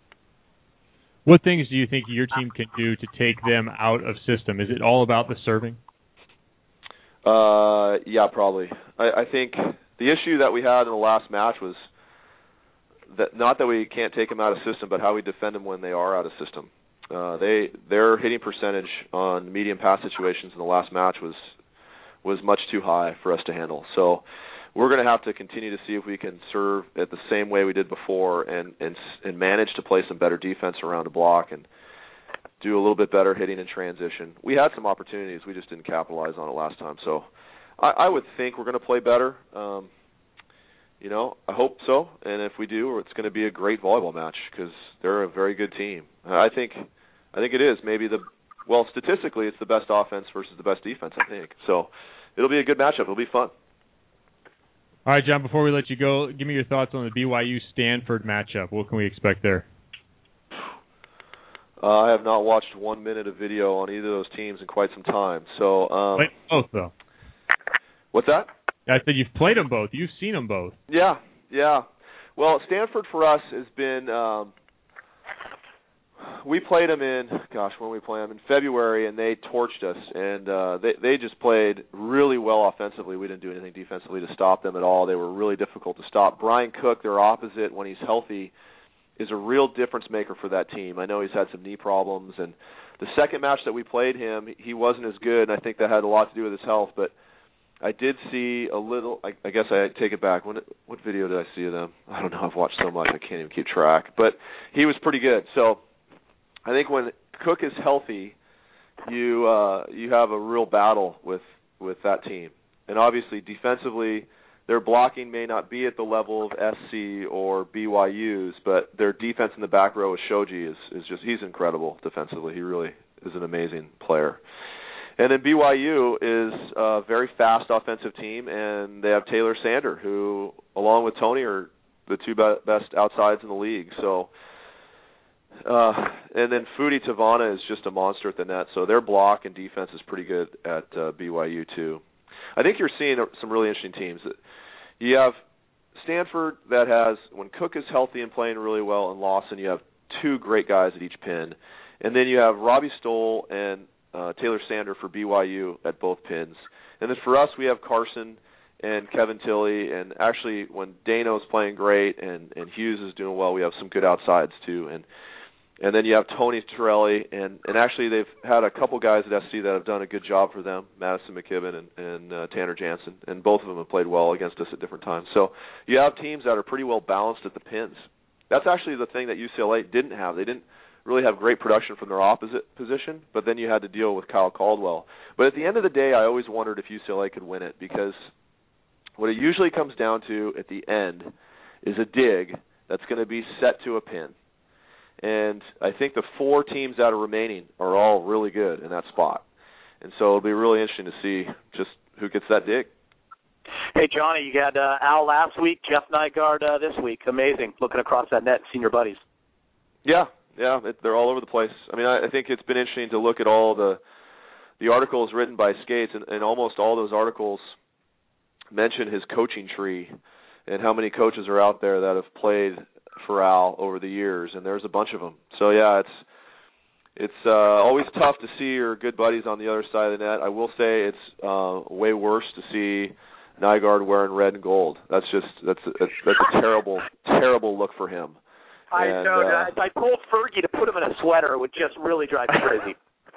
What things do you think your team can do to take them out of system? Is it all about the serving? Uh, yeah, probably. I, I think the issue that we had in the last match was that not that we can't take them out of system, but how we defend them when they are out of system. Uh, they their hitting percentage on medium pass situations in the last match was was much too high for us to handle. So we're going to have to continue to see if we can serve it the same way we did before, and and and manage to play some better defense around a block and do a little bit better hitting in transition. We had some opportunities, we just didn't capitalize on it last time. So I, I would think we're going to play better. Um, you know, I hope so, and if we do, it's going to be a great volleyball match because they're a very good team. I think. I think it is maybe the well statistically it's the best offense versus the best defense, I think. So it'll be a good matchup. It'll be fun. All right, John. Before we let you go, give me your thoughts on the B Y U Stanford matchup. What can we expect there? Uh, I have not watched one minute of video on either of those teams in quite some time. So um, played both though. What's that? I said you've played them both. You've seen them both. Yeah, yeah. Well, Stanford for us has been. Um, We played them in, gosh, when we played them in February, and they torched us. And uh, they they just played really well offensively. We didn't do anything defensively to stop them at all. They were really difficult to stop. Brian Cook, their opposite, when he's healthy, is a real difference maker for that team. I know he's had some knee problems. And the second match that we played him, he wasn't as good, and I think that had a lot to do with his health. But I did see a little. I, I guess I take it back. When what video did I see of them? I don't know. I've watched so much I can't even keep track. But he was pretty good. So I think when Cook is healthy, you uh, you have a real battle with, with that team. And obviously, defensively, their blocking may not be at the level of S C or B Y U's, but their defense in the back row with Shoji is, is just, he's incredible defensively. He really is an amazing player. And then B Y U is a very fast offensive team, and they have Taylor Sander, who, along with Tony, are the two be- best outsides in the league. So, uh, and then Fudi Tavana is just a monster at the net, so their block and defense is pretty good at uh, B Y U too. I think you're seeing some really interesting teams. You have Stanford that has, when Cook is healthy and playing really well, and Lawson, you have two great guys at each pin. And then you have Robbie Stoll and uh, Taylor Sander for B Y U at both pins. And then for us, we have Carson and Kevin Tilley. And actually, when Dano's playing great and, and Hughes is doing well, we have some good outsides too. And and then you have Tony Torelli. And, and actually, they've had a couple guys at S C that have done a good job for them, Madison McKibben and, and uh, Tanner Jansen. And both of them have played well against us at different times. So you have teams that are pretty well balanced at the pins. That's actually the thing that U C L A didn't have. They didn't really have great production from their opposite position, but then you had to deal with Kyle Caldwell. But at the end of the day, I always wondered if U C L A could win it, because what it usually comes down to at the end is a dig that's going to be set to a pin. And I think the four teams that are remaining are all really good in that spot. And so it'll be really interesting to see just who gets that dig. Hey, Johnny, you got uh, Al last week, Jeff Nygaard uh, this week. Amazing, looking across that net and seeing your buddies. Yeah, yeah, it, they're all over the place. I mean, I, I think it's been interesting to look at all the the articles written by Skates, and, and almost all those articles mention his coaching tree and how many coaches are out there that have played for Al over the years, and there's a bunch of them. So, yeah, it's it's uh, always tough to see your good buddies on the other side of the net. I will say it's uh, way worse to see Nygaard wearing red and gold. That's just that's that's, that's a terrible, terrible look for him. I and, know. Uh, I, I told Fergie to put him in a sweater. It would just really drive me crazy.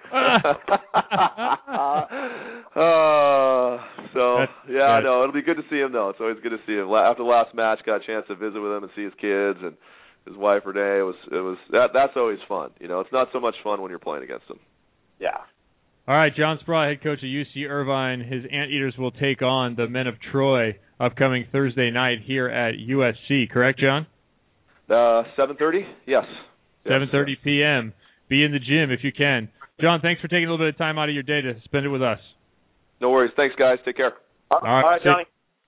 uh, so That's yeah, good. no, it'll be good to see him though. It's always good to see him. After the last match, got a chance to visit with him and see his kids and his wife Renee. It was it was that that's always fun. You know, it's not so much fun when you're playing against him. Yeah. All right, John Speraw, head coach of U C Irvine. His Anteaters will take on the Men of Troy upcoming Thursday night here at U S C. Correct, John? Uh, seven thirty. Yes. seven thirty p.m. Be in the gym if you can. John, thanks for taking a little bit of time out of your day to spend it with us. No worries. Thanks, guys. Take care. All right, All right Johnny.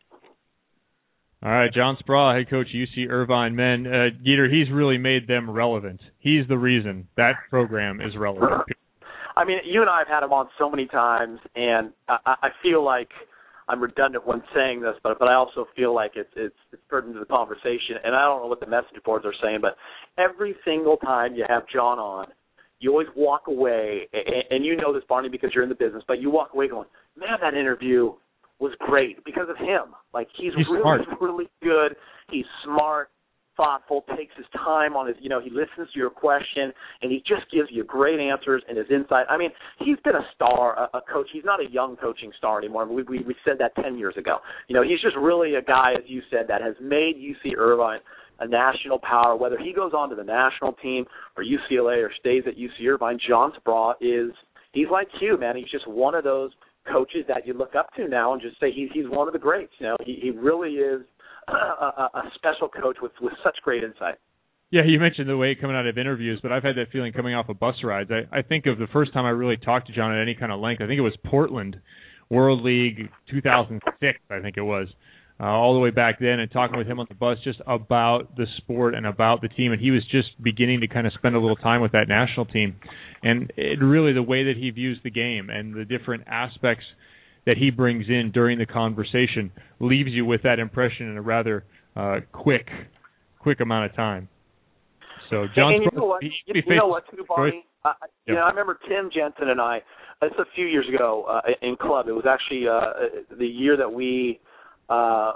All right, John Speraw, head coach U C Irvine men. Uh, Dieter, he's really made them relevant. He's the reason that program is relevant. I mean, you and I have had him on so many times, and I, I feel like I'm redundant when saying this, but but I also feel like it's it's it's pertinent to the conversation. And I don't know what the message boards are saying, but every single time you have John on, you always walk away, and, and you know this, Barney, because you're in the business, but you walk away going, man, that interview was great because of him. Like, he's, he's really, smart. really good. He's smart, thoughtful, takes his time on his, you know, he listens to your question, and he just gives you great answers and his insight. I mean, he's been a star, a, a coach. He's not a young coaching star anymore. We, we, we said that ten years ago. You know, he's just really a guy, as you said, that has made U C Irvine a national power. Whether he goes on to the national team or U C L A or stays at U C Irvine, John Speraw is, he's like you, man. He's just one of those coaches that you look up to now and just say he's he's one of the greats. You know, he, he really is a, a, a special coach with, with such great insight. Yeah, you mentioned the way coming out of interviews, but I've had that feeling coming off of bus rides. I, I think of the first time I really talked to John at any kind of length, I think it was Portland, World League two thousand six, I think it was. Uh, all the way back then, and talking with him on the bus just about the sport and about the team. And he was just beginning to kind of spend a little time with that national team. And it really, the way that he views the game and the different aspects that he brings in during the conversation leaves you with that impression in a rather uh, quick, quick amount of time. So, John, and, and you know what? You, you know what, too, Barney? I, you yeah. know, I remember Tim Jensen and I. It's a few years ago uh, in club. It was actually uh, the year that we. Uh,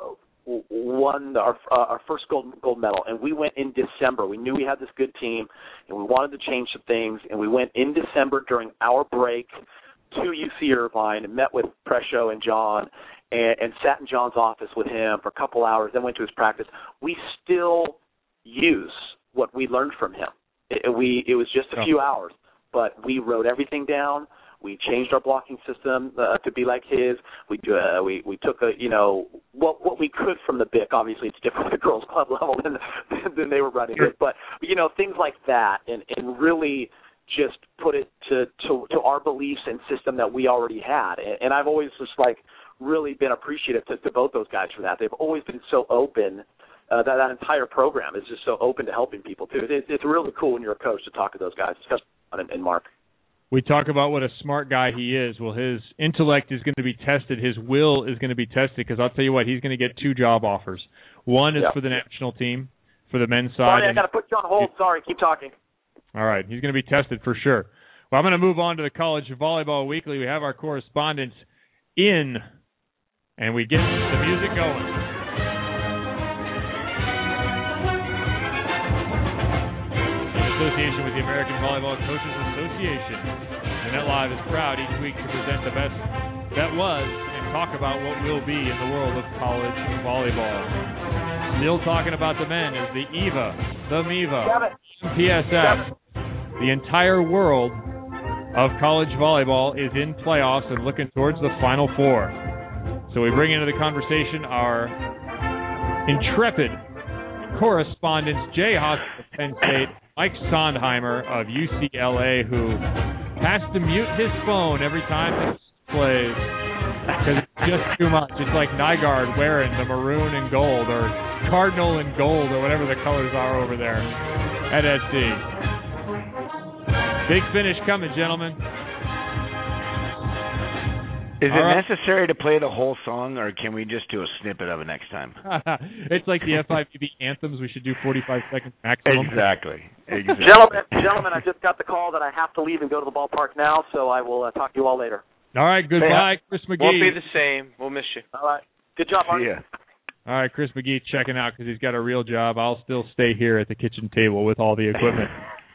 won our uh, our first gold gold medal, and we went in December. We knew we had this good team, and we wanted to change some things, and we went in December during our break to U C Irvine and met with Presho and John, and, and sat in John's office with him for a couple hours, then went to his practice. We still use what we learned from him. It, we it was just a few hours, but we wrote everything down. We changed our blocking system uh, to be like his. We uh, we we took a you know what what we could from the B I C. Obviously, it's different at the girls' club level than than they were running it, but you know things like that, and and really just put it to to to our beliefs and system that we already had. And, and I've always just like really been appreciative to, to both those guys for that. They've always been so open. Uh, that that entire program is just so open to helping people too. It, it's really cool when you're a coach to talk to those guys, especially and, and Mark. We talk about what a smart guy he is. Well, his intellect is going to be tested. His will is going to be tested because I'll tell you what, he's going to get two job offers. One is yeah. for the national team, for the men's side. Sorry, I got to put you on hold. Sorry, keep talking. All right, he's going to be tested for sure. Well, I'm going to move on to the College Volleyball Weekly. We have our correspondents in, and we get the music going. Association with the American Volleyball Coaches Association. The Net Live is proud each week to present the best that was and talk about what will be in the world of college volleyball. Still talking about the men is the E V A, the M E V A, M P S F. The entire world of college volleyball is in playoffs and looking towards the Final Four. So we bring into the conversation our intrepid correspondents, Jay Hoskins of Penn State, Mike Sondheimer of U C L A, who has to mute his phone every time this plays because it's just too much. It's like Nygaard wearing the maroon and gold, or cardinal and gold, or whatever the colors are over there at S C. Big finish coming, gentlemen. Is it right. necessary to play the whole song, or can we just do a snippet of it next time? It's like the F I V B anthems. We should do forty-five seconds maximum. Exactly. exactly. Gentlemen, gentlemen, I just got the call that I have to leave and go to the ballpark now, so I will uh, talk to you all later. All right, goodbye, hey, Chris McGee. Won't be the same. We'll miss you. All right. Good job, Mark. Yeah. All right, Chris McGee checking out because he's got a real job. I'll still stay here at the kitchen table with all the equipment.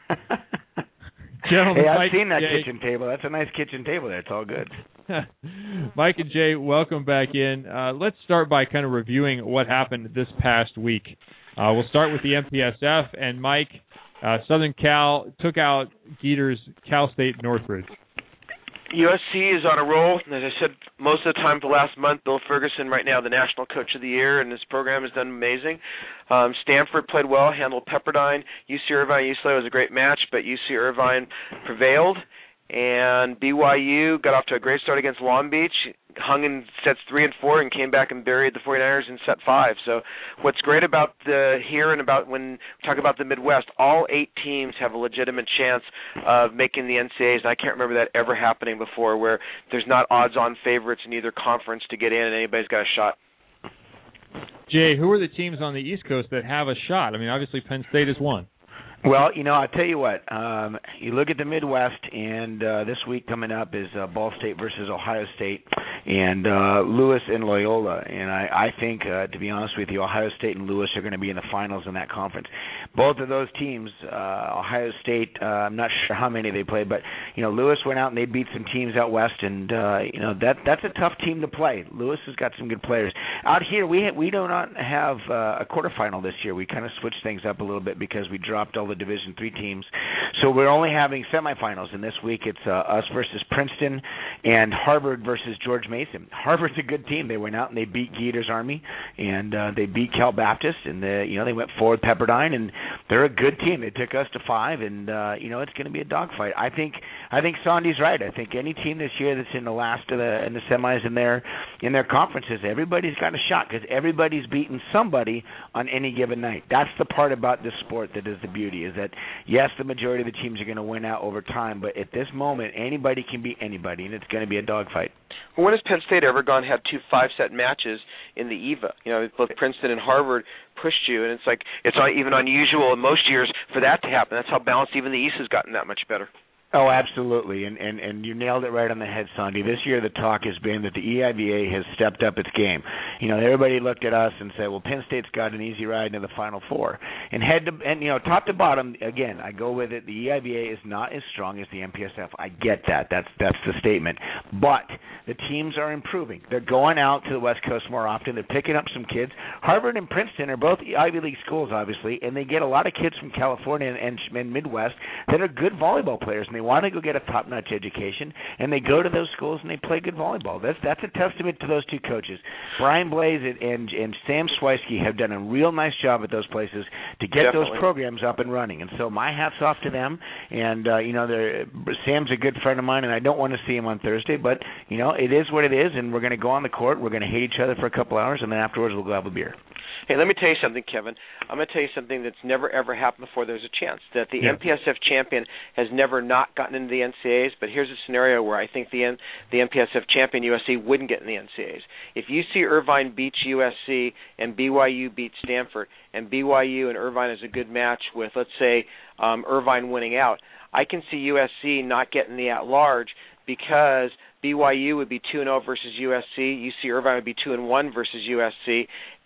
Gentlemen, hey, I've Mike seen that Jay. kitchen table. That's a nice kitchen table there. It's all good. Mike and Jay, welcome back in. Uh, let's start by kind of reviewing what happened this past week. Uh, we'll start with the M P S F, and Mike, uh, Southern Cal took out Geter's Cal State Northridge. U S C is on a roll. As I said, most of the time for the last month, Bill Ferguson right now the National Coach of the Year, and this program has done amazing. Um, Stanford played well, handled Pepperdine. U C Irvine, U C L A was a great match, but U C Irvine prevailed. And B Y U got off to a great start against Long Beach, hung in sets three and four, and came back and buried the 49ers in set five. So what's great about the here and about when we talk about the Midwest, all eight teams have a legitimate chance of making the N C double A's. And I can't remember that ever happening before, where there's not odds-on favorites in either conference to get in, and anybody's got a shot. Jay, who are the teams on the East Coast that have a shot? I mean, obviously Penn State is one. Well, you know, I'll tell you what. Um, you look at the Midwest, and uh, this week coming up is uh, Ball State versus Ohio State, and uh, Lewis and Loyola. And I, I think, uh, to be honest with you, Ohio State and Lewis are going to be in the finals in that conference. Both of those teams, uh, Ohio State, uh, I'm not sure how many they played, but, you know, Lewis went out and they beat some teams out west, and, uh, you know, that that's a tough team to play. Lewis has got some good players. Out here, we, ha- we do not have uh, a quarterfinal this year. We kind of switched things up a little bit because we dropped all the Division three teams. So we're only having semifinals, and this week it's uh, us versus Princeton and Harvard versus George Mason. Harvard's a good team. They went out and they beat Geter's Army, and uh, they beat Cal Baptist, and the, you know they went forward Pepperdine, and they're a good team. They took us to five, and uh, you know it's going to be a dogfight. I think I think Sandy's right. I think any team this year that's in the last of the in the semis in their in their conferences, everybody's got a shot because everybody's beating somebody on any given night. That's the part about this sport that is the beauty, is that yes, the majority of the teams are going to win out over time, but at this moment, anybody can beat anybody, and it's going to be a dogfight. Well, when has Penn State ever gone had two five-set matches in the E V A? You know, both Princeton and Harvard pushed you, and it's like it's even unusual in most years for that to happen. That's how balanced even the East has gotten that much better. Oh, absolutely, and, and and you nailed it right on the head, Sandy. This year the talk has been that the E I V A has stepped up its game. You know, everybody looked at us and said, well, Penn State's got an easy ride into the Final Four. And head to, and you know, top to bottom, again, I go with it, the E I V A is not as strong as the M P S F. I get that. That's that's the statement. But the teams are improving. They're going out to the West Coast more often. They're picking up some kids. Harvard and Princeton are both Ivy League schools, obviously, and they get a lot of kids from California and, and, and Midwest that are good volleyball players. and they want to go get a top-notch education, and they go to those schools and they play good volleyball. That's that's a testament to those two coaches. Brian Blaze and and, and Sam Swiesky have done a real nice job at those places to get Definitely. those programs up and running. And so my hat's off to them. And uh, you know, Sam's a good friend of mine, and I don't want to see him on Thursday, but you know, it is what it is, and we're going to go on the court. We're going to hate each other for a couple hours, and then afterwards we'll go have a beer. Hey, let me tell you something, Kevin. I'm going to tell you something that's never, ever happened before. There's a chance that the yeah. M P S F champion has never not gotten into the N C A As, but here's a scenario where I think the N- the M P S F champion U S C wouldn't get in the N C A As. If U C Irvine beats U S C and B Y U beats Stanford, and B Y U and Irvine is a good match with, let's say, um, Irvine winning out, I can see U S C not getting the at-large because B Y U would be two and oh versus U S C, U C Irvine would be two and one versus U S C,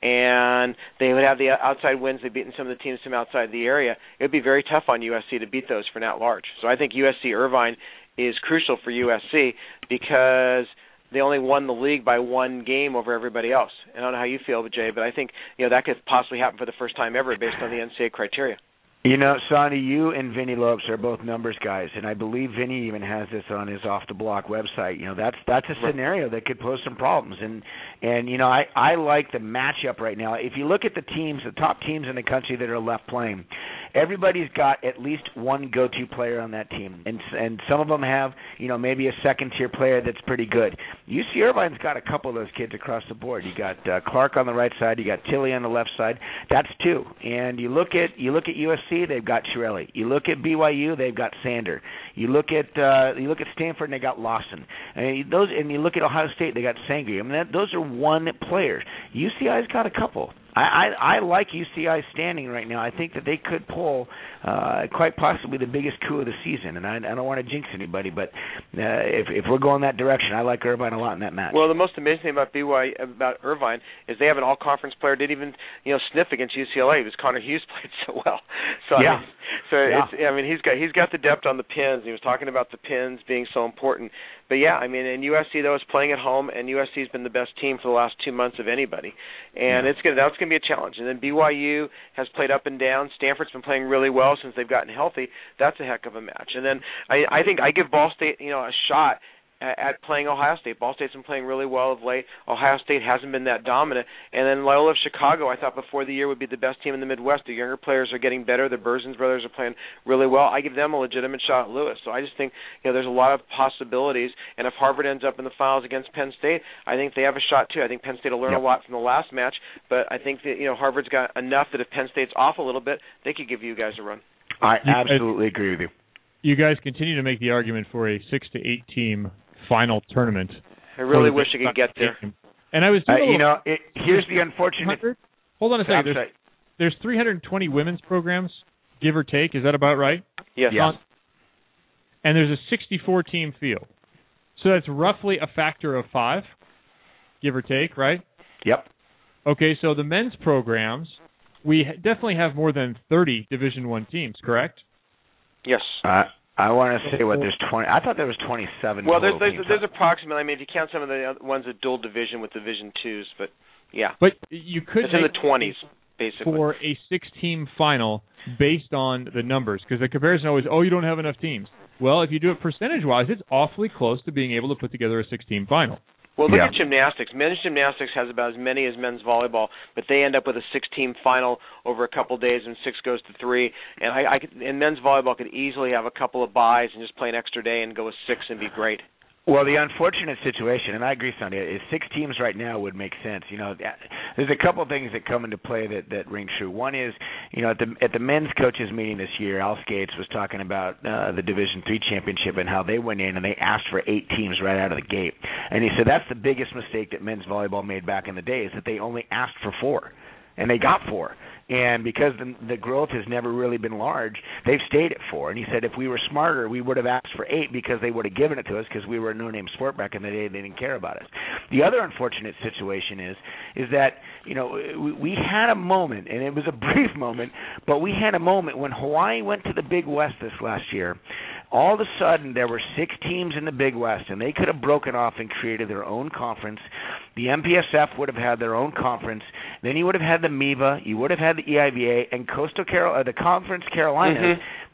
and they would have the outside wins. They've beaten some of the teams from outside the area. It would be very tough on U S C to beat those for an at-large. So I think U S C Irvine is crucial for U S C because they only won the league by one game over everybody else. I don't know how you feel, Jay, but I think you know that could possibly happen for the first time ever based on the N C A A criteria. You know, Sandy, you and Vinny Lopes are both numbers guys, and I believe Vinny even has this on his Off the Block website. You know, that's that's a scenario that could pose some problems, and and you know, I I like the matchup right now. If you look at the teams, the top teams in the country that are left playing, everybody's got at least one go-to player on that team, and and some of them have you know maybe a second-tier player that's pretty good. U C Irvine's got a couple of those kids across the board. You got uh, Clark on the right side, you got Tilly on the left side. That's two, and you look at you look at U S C. They've got Chiarelli. You look at B Y U, they've got Sander. You look at uh, you look at Stanford, and they got Lawson. And those, and you look at Ohio State, they got Sangri. I mean, that, those are one players. U C I's got a couple. I, I, I like U C I standing right now. I think that they could pull uh, quite possibly the biggest coup of the season. And I, I don't want to jinx anybody, but uh, if if we're going that direction, I like Irvine a lot in that match. Well, the most amazing thing about B Y U, about Irvine is they have an all-conference player didn't even you know sniff against U C L A because Connor Hughes played so well. So yeah. I mean, so yeah. it's I mean he's got he's got the depth on the pins. He was talking about the pins being so important. But yeah, I mean, and U S C though is playing at home, and U S C's been the best team for the last two months of anybody, and yeah. it's gonna that's gonna be a challenge. And then B Y U has played up and down. Stanford's been playing really well since they've gotten healthy. That's a heck of a match. And then I, I think I give Ball State you know a shot at playing Ohio State. Ball State's been playing really well of late. Ohio State hasn't been that dominant. And then Loyola of Chicago, I thought before the year would be the best team in the Midwest. The younger players are getting better. The Berzins brothers are playing really well. I give them a legitimate shot at Lewis. So I just think you know there's a lot of possibilities. And if Harvard ends up in the finals against Penn State, I think they have a shot too. I think Penn State will learn yep. a lot from the last match. But I think that you know Harvard's got enough that if Penn State's off a little bit, they could give you guys a run. I absolutely agree with you. You guys continue to make the argument for a six to eight team final tournament. I really wish I could get there. And I was uh, doing you know, it, here's the unfortunate. Hold on a second. There's, there's three hundred twenty women's programs, give or take. Is that about right? Yes. yes. And there's a sixty-four team field. So that's roughly a factor of five, give or take, right? Yep. Okay, so the men's programs, we definitely have more than thirty Division One teams, correct? Yes. Uh, I want to say what there's twenty. I thought there was twenty-seven. Well, there's there's, there's approximately. I mean, if you count some of the other ones that dual division with Division Twos, but yeah. But you could it's in the twenties basically for a six-team final based on the numbers, because the comparison always, oh, you don't have enough teams. Well, if you do it percentage-wise, it's awfully close to being able to put together a six-team final. Well, look yeah. at gymnastics. Men's gymnastics has about as many as men's volleyball, but they end up with a six-team final over a couple of days, and six goes to three. And I, I could, and men's volleyball could easily have a couple of buys and just play an extra day and go with six and be great. Well, the unfortunate situation, and I agree, Sonny, is six teams right now would make sense. You know, there's a couple of things that come into play that, that ring true. One is, you know, at the at the men's coaches meeting this year, Al Skates was talking about uh, the Division Three championship and how they went in and they asked for eight teams right out of the gate. And he said that's the biggest mistake that men's volleyball made back in the day, is that they only asked for four, and they got four. And because the, the growth has never really been large, they've stayed at four. And he said if we were smarter, we would have asked for eight because they would have given it to us because we were a no-name sport back in the day. They didn't care about us. The other unfortunate situation is is that, you know, we, we had a moment, and it was a brief moment, but we had a moment when Hawaii went to the Big West this last year. All of a sudden, there were six teams in the Big West, and they could have broken off and created their own conference. The M P S F would have had their own conference. Then you would have had the M I V A, you would have had the E I V A, and Coastal Carol, uh, the Conference Carolinas mm-hmm.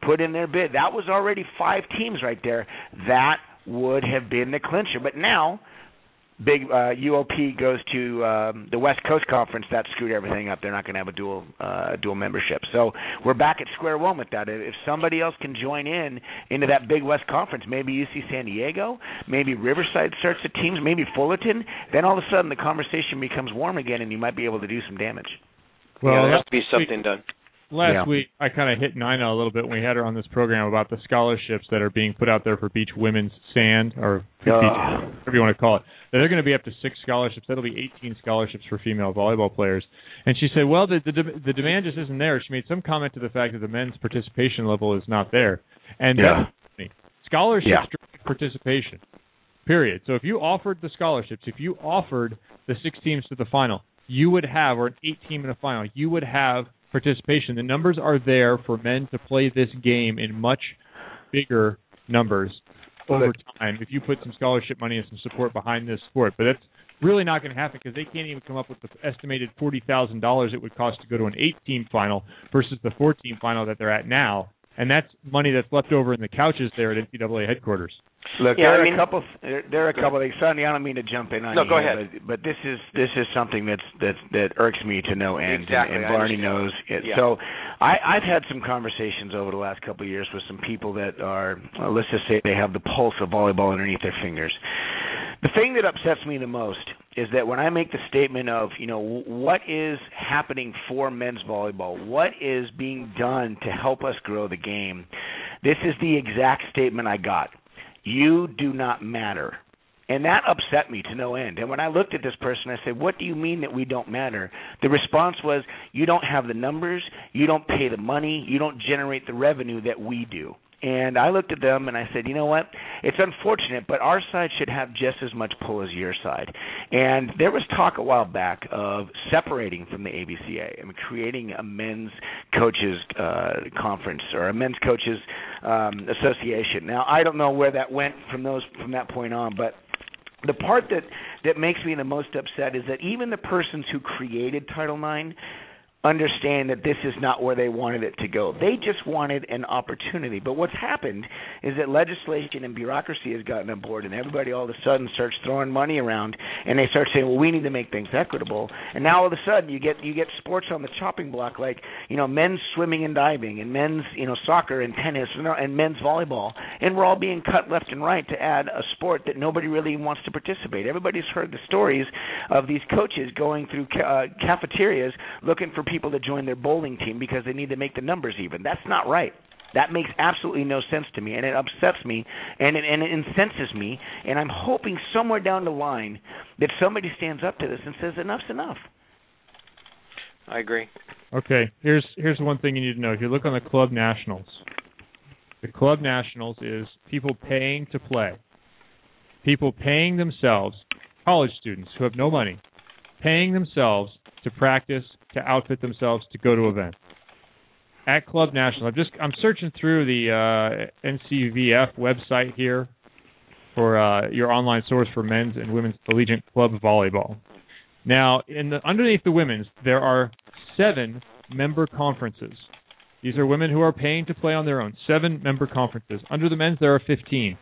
put in their bid. That was already five teams right there. That would have been the clincher. But now, big uh, U O P goes to um, the West Coast Conference. That screwed everything up. They're not going to have a dual uh, dual membership. So we're back at square one with that. If somebody else can join in into that big West Conference, maybe U C San Diego, maybe Riverside starts the teams, maybe Fullerton, then all of a sudden the conversation becomes warm again, and you might be able to do some damage. Well, yeah, there has to be something done. Last yeah. week, I kind of hit Nina a little bit when we had her on this program about the scholarships that are being put out there for beach women's sand, or beach, whatever you want to call it. They're going to be up to six scholarships. That'll be eighteen scholarships for female volleyball players. And she said, well, the, the, the demand just isn't there. She made some comment to the fact that the men's participation level is not there. And yeah. that, scholarships yeah. drive participation, period. So if you offered the scholarships, if you offered the six teams to the final, you would have, or an eight team in a final, you would have participation. The numbers are there for men to play this game in much bigger numbers over time if you put some scholarship money and some support behind this sport. But that's really not going to happen because they can't even come up with the estimated forty thousand dollars it would cost to go to an eight-team final versus the four-team final that they're at now. And that's money that's left over in the couches there at N C double A headquarters. Look, yeah, there are I mean, a couple. There, there are a couple things. Sonny, I don't mean to jump in on no, you. go here, ahead. But, but this is this is something that's that's that irks me to no end, exactly, and, and Barney knows it. Yeah. So, I, I've had some conversations over the last couple of years with some people that are, well, let's just say, they have the pulse of volleyball underneath their fingers. The thing that upsets me the most is that when I make the statement of, you know, what is happening for men's volleyball, what is being done to help us grow the game, this is the exact statement I got. You do not matter. And that upset me to no end. And when I looked at this person, I said, what do you mean that we don't matter? The response was, you don't have the numbers, you don't pay the money, you don't generate the revenue that we do. And I looked at them and I said, you know what? It's unfortunate, but our side should have just as much pull as your side. And there was talk a while back of separating from the A B C A and creating a men's coaches uh, conference or a men's coaches um, association. Now, I don't know where that went from those from that point on, but the part that, that makes me the most upset is that even the persons who created Title nine understand that this is not where they wanted it to go. They just wanted an opportunity. But what's happened is that legislation and bureaucracy has gotten on board, and everybody all of a sudden starts throwing money around, and they start saying, well, we need to make things equitable. And now all of a sudden you get you get sports on the chopping block like, you know, men's swimming and diving, and men's, you know, soccer and tennis, and men's volleyball, and we're all being cut left and right to add a sport that nobody really wants to participate. Everybody's heard the stories of these coaches going through ca- uh, cafeterias looking for people people to join their bowling team because they need to make the numbers even. That's not right. That makes absolutely no sense to me, and it upsets me, and it, and it incenses me, and I'm hoping somewhere down the line that somebody stands up to this and says enough's enough. I agree. Okay, here's here's one thing you need to know. If you look on the Club Nationals, the Club Nationals is people paying to play, people paying themselves, college students who have no money, paying themselves to practice, to outfit themselves, to go to events. At Club National, I'm just I'm searching through the uh, N C V F website here for uh, your online source for men's and women's collegiate club volleyball. Now, in the, underneath the women's, there are seven member conferences. These are women who are paying to play on their own. Seven member conferences. Under the men's, there are fifteen.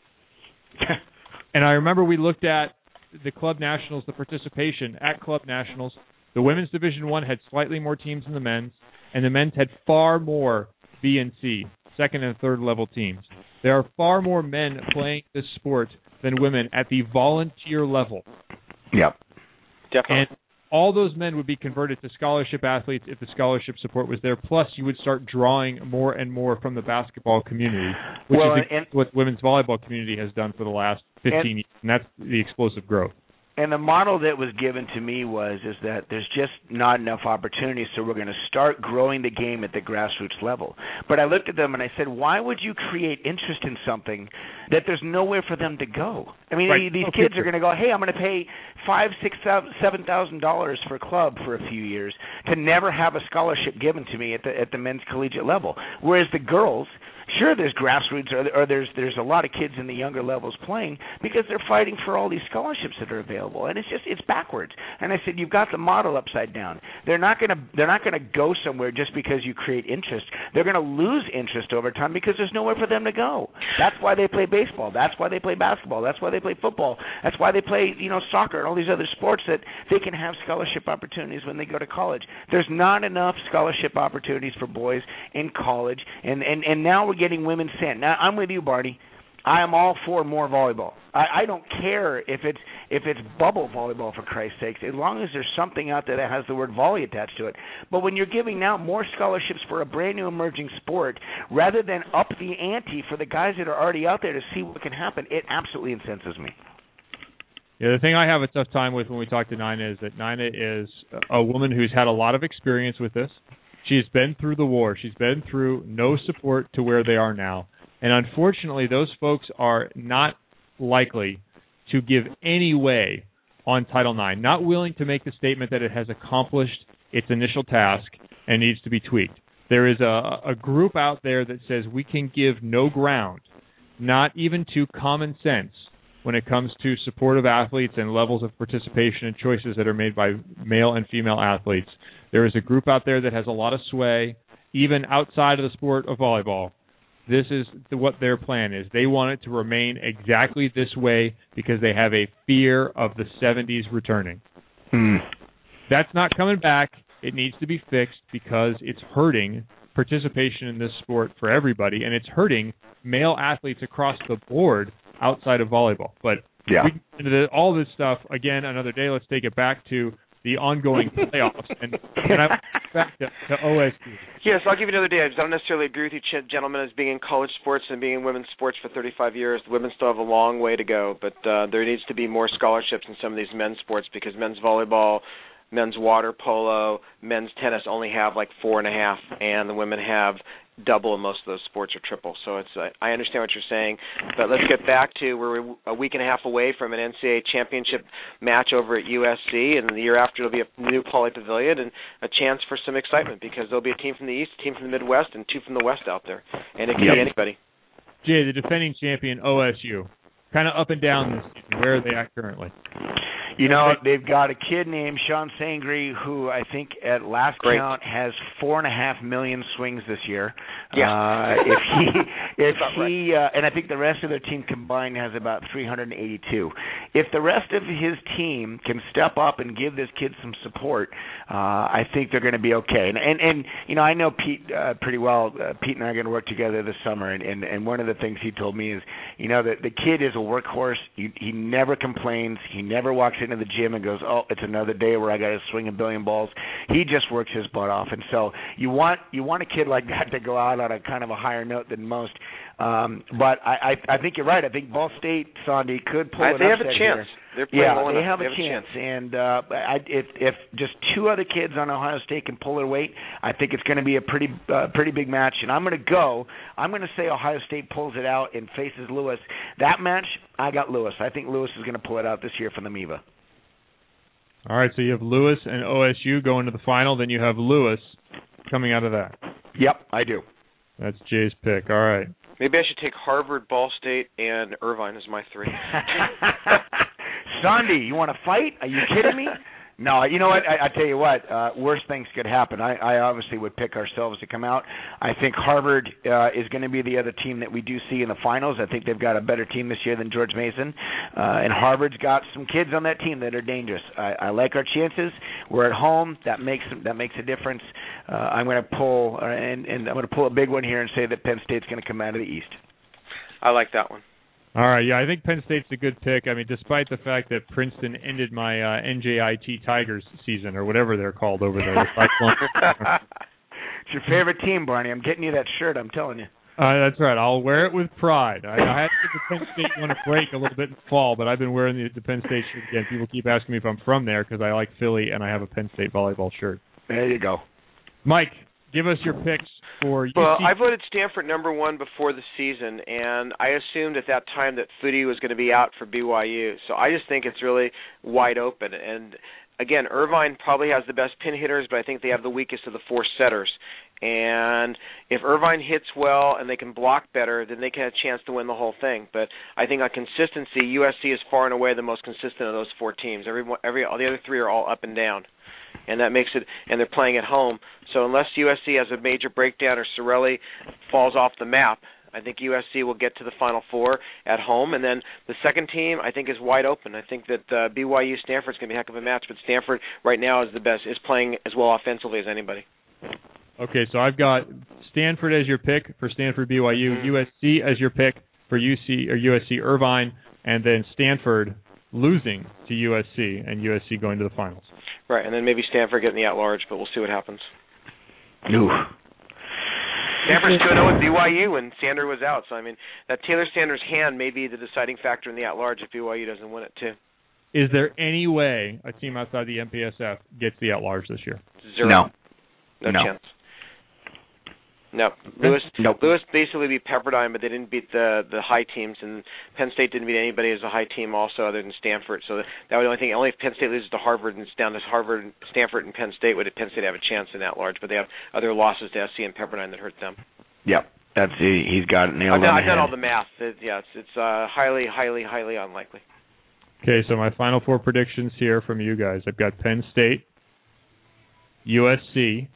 And I remember we looked at the Club Nationals, the participation at Club Nationals. The women's Division One had slightly more teams than the men's, and the men's had far more B and C, second and third level teams. There are far more men playing this sport than women at the volunteer level. Yep. Definitely. And all those men would be converted to scholarship athletes if the scholarship support was there. Plus, you would start drawing more and more from the basketball community, which well, is and, what the women's volleyball community has done for the last fifteen and, years, and that's the explosive growth. And the model that was given to me was is that there's just not enough opportunities, so we're going to start growing the game at the grassroots level. But I looked at them and I said, why would you create interest in something that there's nowhere for them to go? I mean, right. these oh, kids sure. are going to go, hey, I'm going to pay five, six, seven thousand dollars for a club for a few years to never have a scholarship given to me at the at the men's collegiate level. Whereas the girls, Sure, there's grassroots, or, or there's there's a lot of kids in the younger levels playing because they're fighting for all these scholarships that are available, and it's just it's backwards. And I said, you've got the model upside down. They're not going to they're not going to go somewhere just because you create interest. They're going to lose interest over time because there's nowhere for them to go. That's why they play baseball. That's why they play basketball. That's why they play football. That's why they play you know soccer and all these other sports that they can have scholarship opportunities when they go to college. There's not enough scholarship opportunities for boys in college, and, and, and now we're getting women sent. Now, I'm with you, Barney. I am all for more volleyball. I, I don't care if it's if it's bubble volleyball, for Christ's sakes, as long as there's something out there that has the word volley attached to it. But when you're giving now more scholarships for a brand new emerging sport, rather than up the ante for the guys that are already out there to see what can happen, it absolutely incenses me. Yeah, the thing I have a tough time with when we talk to Nina is that Nina is a woman who's had a lot of experience with this. She's been through the war. She's been through no support to where they are now. And unfortunately, those folks are not likely to give any way on Title nine, not willing to make the statement that it has accomplished its initial task and needs to be tweaked. There is a, a group out there that says we can give no ground, not even to common sense, when it comes to support of athletes and levels of participation and choices that are made by male and female athletes. There is a group out there that has a lot of sway, even outside of the sport of volleyball. This is what their plan is. They want it to remain exactly this way because they have a fear of the seventies returning. Mm. That's not coming back. It needs to be fixed because it's hurting participation in this sport for everybody, and it's hurting male athletes across the board outside of volleyball. But yeah. we, into all this stuff, again, another day, let's take it back to the ongoing playoffs. And, and I back to, to O S U. Yes, I'll give you another day. I don't necessarily agree with you, gentlemen, as being in college sports and being in women's sports for thirty-five years. The women still have a long way to go, but uh, there needs to be more scholarships in some of these men's sports because men's volleyball, men's water polo, men's tennis only have like four and a half, and the women have double in most of those sports or triple. So it's uh, I understand what you're saying, but let's get back to we're a week and a half away from an N C double A championship match over at U S C, and the year after it'll be a new Pauley Pavilion and a chance for some excitement because there'll be a team from the East, a team from the Midwest, and two from the West out there, and it can yep. be anybody. Jay, the defending champion O S U, kind of up and down this season. Where are they at currently? You know, they've got a kid named Sean Sangre who I think at last Great. count has four and a half million swings this year. Yeah. Uh, if he, if he, uh, and I think the rest of their team combined has about three hundred eighty-two. If the rest of his team can step up and give this kid some support, uh, I think they're going to be okay. And, and and you know, I know Pete uh, pretty well. Uh, Pete and I are going to work together this summer, and, and and one of the things he told me is, you know, that the kid is a workhorse. He, he never complains. He never walks into the gym and goes, oh, it's another day where I got to swing a billion balls. He just works his butt off, and so you want you want a kid like that to go out on a kind of a higher note than most. Um, but I, I I think you're right. I think Ball State, Sandy, could pull I, an they have upset a chance. Here. They're playing yeah, well they enough. have, they have a chance. chance. And uh, I, if if just two other kids on Ohio State can pull their weight, I think it's going to be a pretty uh, pretty big match. And I'm going to go. I'm going to say Ohio State pulls it out and faces Lewis. That match, I got Lewis. I think Lewis is going to pull it out this year from the M I V A. All right, so you have Lewis and O S U going to the final. Then you have Lewis coming out of that. Yep, I do. That's Jay's pick. All right. Maybe I should take Harvard, Ball State, and Irvine as my three. Sandy, you want to fight? Are you kidding me? No, you know what? I, I tell you what. Uh, worse things could happen. I, I obviously would pick ourselves to come out. I think Harvard uh, is going to be the other team that we do see in the finals. I think they've got a better team this year than George Mason, uh, and Harvard's got some kids on that team that are dangerous. I, I like our chances. We're at home. That makes that makes a difference. Uh, I'm going to pull uh, and, and I'm going to pull a big one here and say that Penn State's going to come out of the East. I like that one. All right, yeah, I think Penn State's a good pick. I mean, despite the fact that Princeton ended my uh, N J I T Tigers season, or whatever they're called over there. It's your favorite team, Barney. I'm getting you that shirt, I'm telling you. Uh, that's right. I'll wear it with pride. I, I had to give the Penn State one a break a little bit in fall, but I've been wearing the, the Penn State shirt again. People keep asking me if I'm from there because I like Philly, and I have a Penn State volleyball shirt. There you go. Mike, give us your picks for U C. Well, I voted Stanford number one before the season, and I assumed at that time that Footy was going to be out for B Y U. So I just think it's really wide open. And again, Irvine probably has the best pin hitters, but I think they have the weakest of the four setters. And if Irvine hits well and they can block better, then they can have a chance to win the whole thing. But I think on consistency, U S C is far and away the most consistent of those four teams. Every, every, all the other three are all up and down. And that makes it, and they're playing at home. So unless U S C has a major breakdown or Sorelli falls off the map, I think U S C will get to the Final Four at home. And then the second team, I think, is wide open. I think that uh, B Y U Stanford's going to be a heck of a match, but Stanford right now is the best, is playing as well offensively as anybody. Okay, so I've got Stanford as your pick for Stanford B Y U, mm-hmm. U S C as your pick for U C or U S C Irvine, and then Stanford losing to U S C and U S C going to the finals. Right, and then maybe Stanford getting the at-large, but we'll see what happens. Ooh. Stanford's two and oh with B Y U, and Sander was out. So, I mean, that Taylor Sanders' hand may be the deciding factor in the at-large if B Y U doesn't win it, too. Is there any way a team outside the M P S F gets the at-large this year? Zero. No. No, no. chance. No. Lewis nope. Lewis basically beat Pepperdine, but they didn't beat the the high teams, and Penn State didn't beat anybody as a high team also other than Stanford. So that, that was the only thing. Only if Penn State loses to Harvard and it's down to Harvard, Stanford, and Penn State would Penn State have a chance in that large. But they have other losses to S C and Pepperdine that hurt them. Yep. That's he, he's got it nailed I've done, on the I've done head. all the math. It, yeah, it's, it's uh, highly, highly, highly unlikely. Okay, so my final four predictions here from you guys. I've got Penn State, U S C.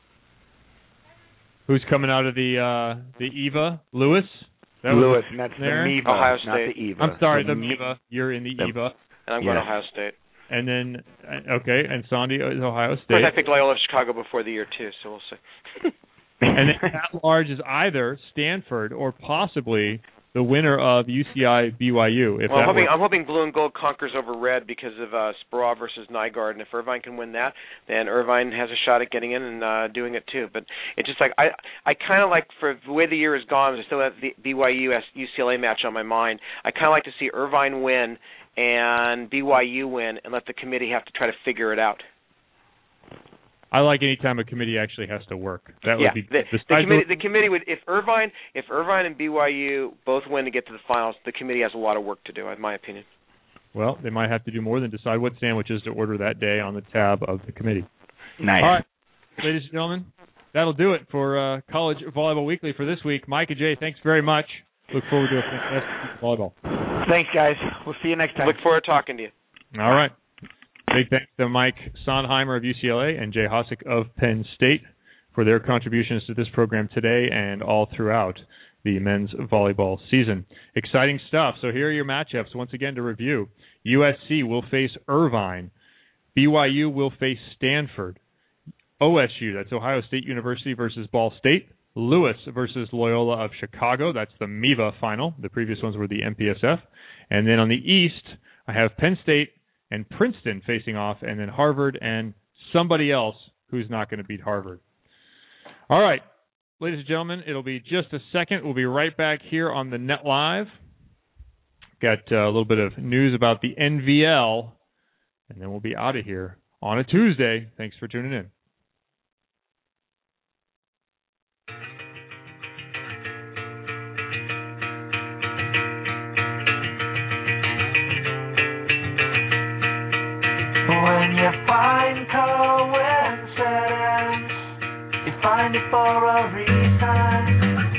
Who's coming out of the uh, the E V A? Lewis? That Lewis, and that's there? the MEVA, Ohio State. not the E V A. I'm sorry, the, the MEVA. You're in the, the E V A. And I'm yes. going to Ohio State. And then, okay, and Sandy is Ohio State. Of course, I picked Loyola of Chicago before the year, too, so we'll see. And then at large is either Stanford or possibly the winner of U C I B Y U. If well, I'm that hoping, were... I'm hoping blue and gold conquers over red because of uh, Sproul versus Nygaard, and if Irvine can win that, then Irvine has a shot at getting in and uh, doing it too. But it's just like I, I kind of like for the way the year has gone. I still have the B Y U U C L A match on my mind. I kind of like to see Irvine win and B Y U win, and let the committee have to try to figure it out. I like any time a committee actually has to work. That yeah, would be the, the, the committee. The committee would, if Irvine, if Irvine and B Y U both win to get to the finals, the committee has a lot of work to do, in my opinion. Well, they might have to do more than decide what sandwiches to order that day on the tab of the committee. Nice. All right, ladies and gentlemen, that'll do it for uh, College Volleyball Weekly for this week. Mike and Jay, thanks very much. Look forward to a fantastic volleyball. Thanks, guys. We'll see you next time. Look forward to talking to you. All right. Big thanks to Mike Sondheimer of U C L A and Jay Hosick of Penn State for their contributions to this program today and all throughout the men's volleyball season. Exciting stuff. So here are your matchups once again to review. U S C will face Irvine. B Y U will face Stanford. O S U, that's Ohio State University versus Ball State. Lewis versus Loyola of Chicago. That's the MEVA final. The previous ones were the M P S F. And then on the East, I have Penn State and Princeton facing off, and then Harvard and somebody else who's not going to beat Harvard. All right, ladies and gentlemen, it'll be just a second. We'll be right back here on the Net Live. Got uh, a little bit of news about the N V L, and then we'll be out of here on a Tuesday. Thanks for tuning in. When you find coincidence, you find it for a reason.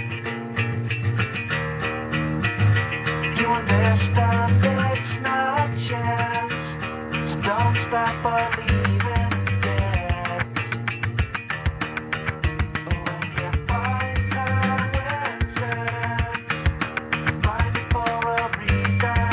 You understand it's not chance, so don't stop believing yet. When you find coincidence, you find it for a reason.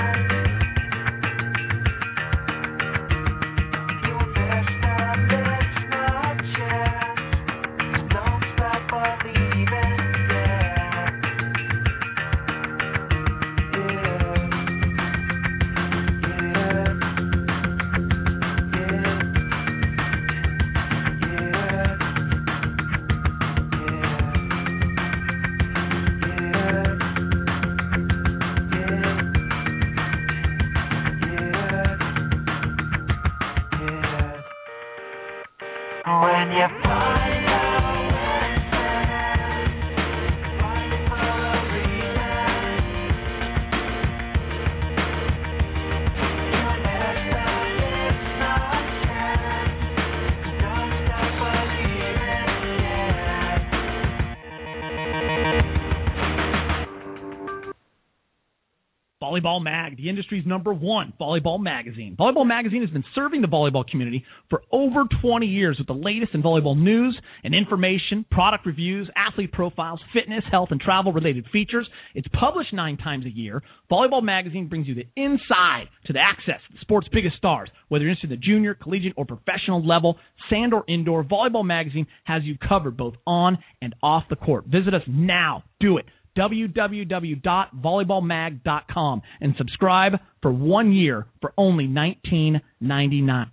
Volleyball Mag, the industry's number one volleyball magazine. Volleyball Magazine has been serving the volleyball community for over twenty years with the latest in volleyball news and information, product reviews, athlete profiles, fitness, health, and travel-related features. It's published nine times a year. Volleyball Magazine brings you the inside to the access to the sport's biggest stars. Whether you're interested in the junior, collegiate, or professional level, sand or indoor, Volleyball Magazine has you covered both on and off the court. Visit us now. Do it. w w w dot volleyball mag dot com and subscribe for one year for only nineteen ninety-nine.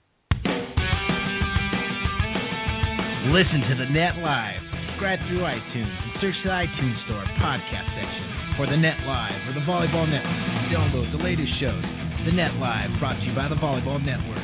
Listen to the Net Live. Subscribe through iTunes and search the iTunes Store podcast section for the Net Live or the Volleyball Network. Download the latest shows. The Net Live, brought to you by the Volleyball Network.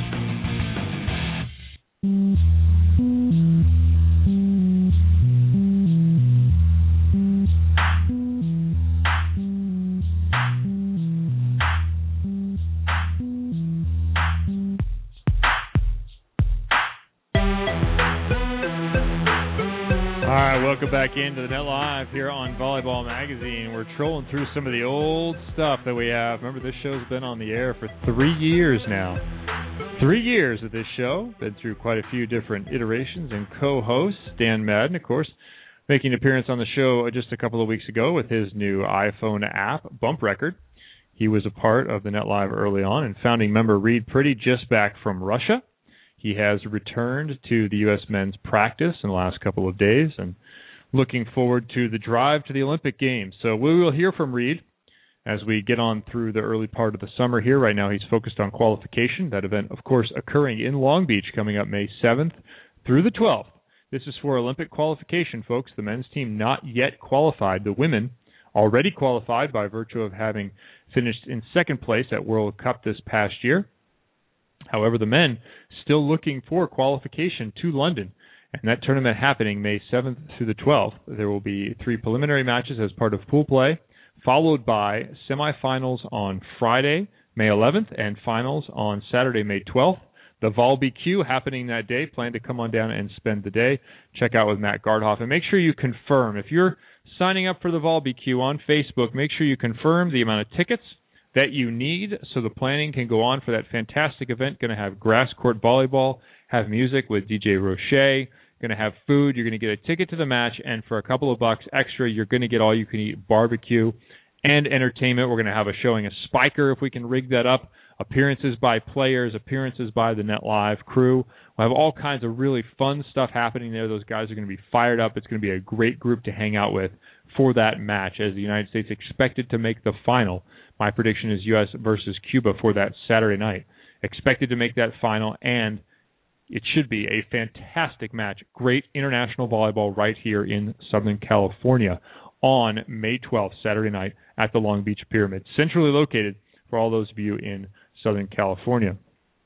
All right, welcome back into the Net Live here on Volleyball Magazine. We're trolling through some of the old stuff that we have. Remember, this show's been on the air for three years now. Three years of this show. Been through quite a few different iterations and co-hosts. Dan Madden, of course, making an appearance on the show just a couple of weeks ago with his new iPhone app, Bump Record. He was a part of the Net Live early on, and founding member Reed Pretty just back from Russia. He has returned to the U S men's practice in the last couple of days and looking forward to the drive to the Olympic Games. So we will hear from Reed as we get on through the early part of the summer here. Right now he's focused on qualification. That event, of course, occurring in Long Beach coming up May seventh through the twelfth. This is for Olympic qualification, folks. The men's team not yet qualified. The women already qualified by virtue of having finished in second place at World Cup this past year. However, the men still looking for qualification to London, and that tournament happening May seventh through the twelfth. There will be three preliminary matches as part of pool play, followed by semifinals on Friday, May eleventh, and finals on Saturday, May twelfth. The Vol B Q happening that day. Plan to come on down and spend the day. Check out with Matt Gardhoff, and make sure you confirm. If you're signing up for the Vol B Q on Facebook, make sure you confirm the amount of tickets that you need so the planning can go on for that fantastic event. Going to have grass court volleyball, have music with D J Roche, going to have food. You're going to get a ticket to the match, and for a couple of bucks extra, you're going to get all-you-can-eat barbecue and entertainment. We're going to have a showing of Spiker if we can rig that up, appearances by players, appearances by the Net Live crew. We'll have all kinds of really fun stuff happening there. Those guys are going to be fired up. It's going to be a great group to hang out with for that match, as the United States expected to make the final. My prediction is U S versus Cuba for that Saturday night. Expected to make that final, and it should be a fantastic match. Great international volleyball right here in Southern California on May twelfth, Saturday night, at the Long Beach Pyramid. Centrally located for all those of you in Southern California.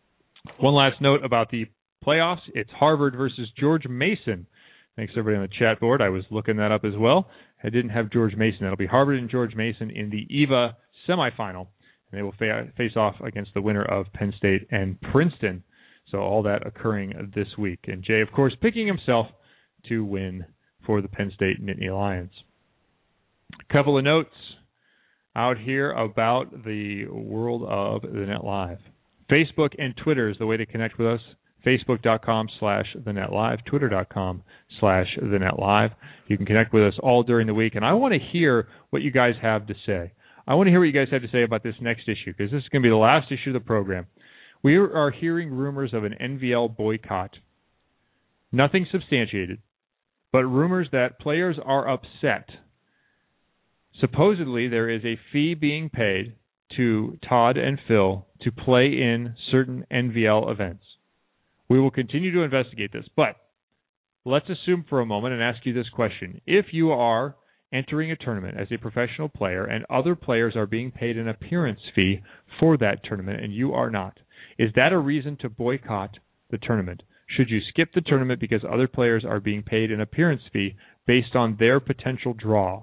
One last note about the playoffs. It's Harvard versus George Mason. Thanks, everybody on the chat board. I was looking that up as well. I didn't have George Mason. That'll be Harvard and George Mason in the E V A semifinal, and they will fa- face off against the winner of Penn State and Princeton. So all that occurring this week. And Jay, of course, picking himself to win for the Penn State Nittany Lions. A couple of notes out here about the world of the Net Live. Facebook and Twitter is the way to connect with us. Facebook.com slash the Net Live, Twitter.com slash the Net Live. You can connect with us all during the week, and I want to hear what you guys have to say. I want to hear what you guys have to say about this next issue, because this is going to be the last issue of the program. We are hearing rumors of an N V L boycott. Nothing substantiated, but rumors that players are upset. Supposedly, there is a fee being paid to Todd and Phil to play in certain N V L events. We will continue to investigate this, but let's assume for a moment and ask you this question. If you are entering a tournament as a professional player and other players are being paid an appearance fee for that tournament and you are not, is that a reason to boycott the tournament? Should you skip the tournament because other players are being paid an appearance fee based on their potential draw?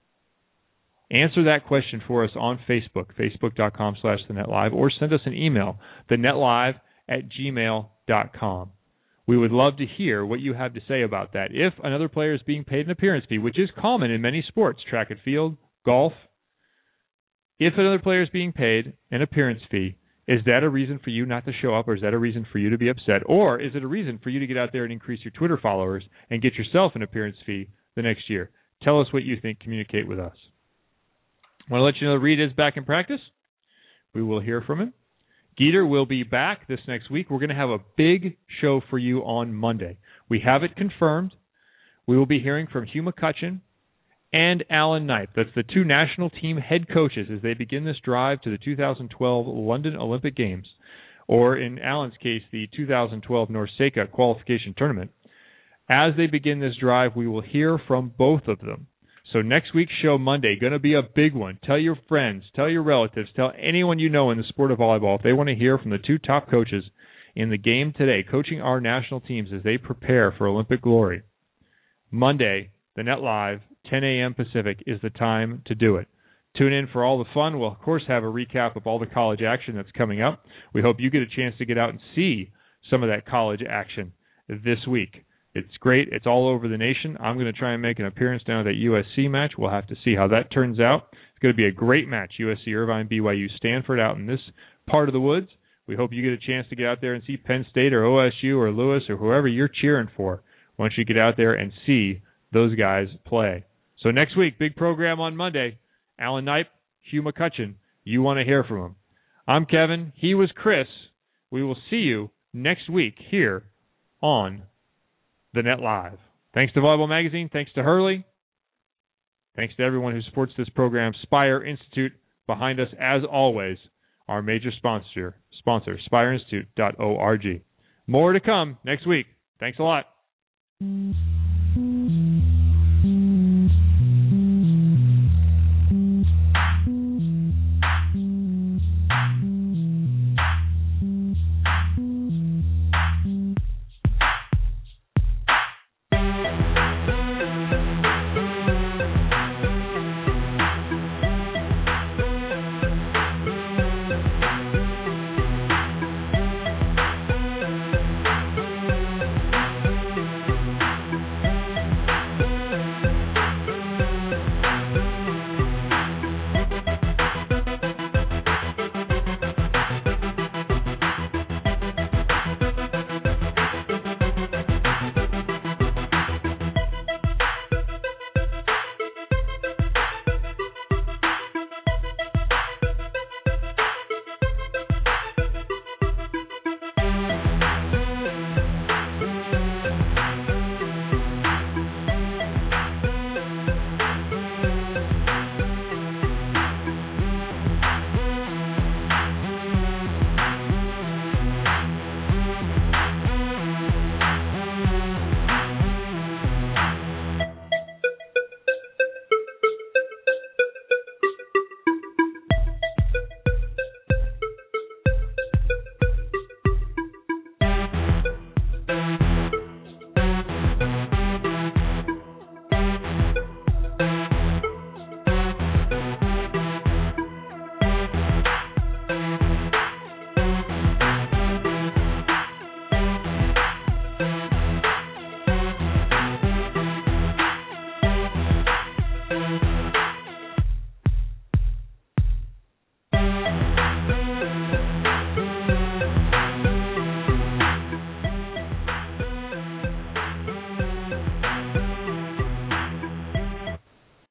Answer that question for us on Facebook, facebook.com slash the Net Live, or send us an email, thenetlive at gmail dot com. We would love to hear what you have to say about that. If another player is being paid an appearance fee, which is common in many sports, track and field, golf, if another player is being paid an appearance fee, is that a reason for you not to show up, or is that a reason for you to be upset? Or is it a reason for you to get out there and increase your Twitter followers and get yourself an appearance fee the next year? Tell us what you think. Communicate with us. I want to let you know that Reed is back in practice. We will hear from him. Geeter will be back this next week. We're going to have a big show for you on Monday. We have it confirmed. We will be hearing from Hugh McCutcheon and Alan Knipe. That's the two national team head coaches as they begin this drive to the two thousand twelve London Olympic Games, or in Alan's case, the two thousand twelve NORCECA qualification tournament. As they begin this drive, we will hear from both of them. So next week's show, Monday, going to be a big one. Tell your friends, tell your relatives, tell anyone you know in the sport of volleyball if they want to hear from the two top coaches in the game today, coaching our national teams as they prepare for Olympic glory. Monday, the Net Live, ten a.m. Pacific, is the time to do it. Tune in for all the fun. We'll, of course, have a recap of all the college action that's coming up. We hope you get a chance to get out and see some of that college action this week. It's great. It's all over the nation. I'm going to try and make an appearance down at that U S C match. We'll have to see how that turns out. It's going to be a great match, U S C Irvine, B Y U Stanford out in this part of the woods. We hope you get a chance to get out there and see Penn State or O S U or Lewis or whoever you're cheering for once you get out there and see those guys play. So next week, big program on Monday. Alan Knipe, Hugh McCutcheon. You want to hear from him. I'm Kevin. He was Chris. We will see you next week here on the Net Live. Thanks to Volleyball Magazine. Thanks to Hurley. Thanks to everyone who supports this program. Spire Institute behind us, as always, our major sponsor, sponsor spire institute dot org. More to come next week. Thanks a lot.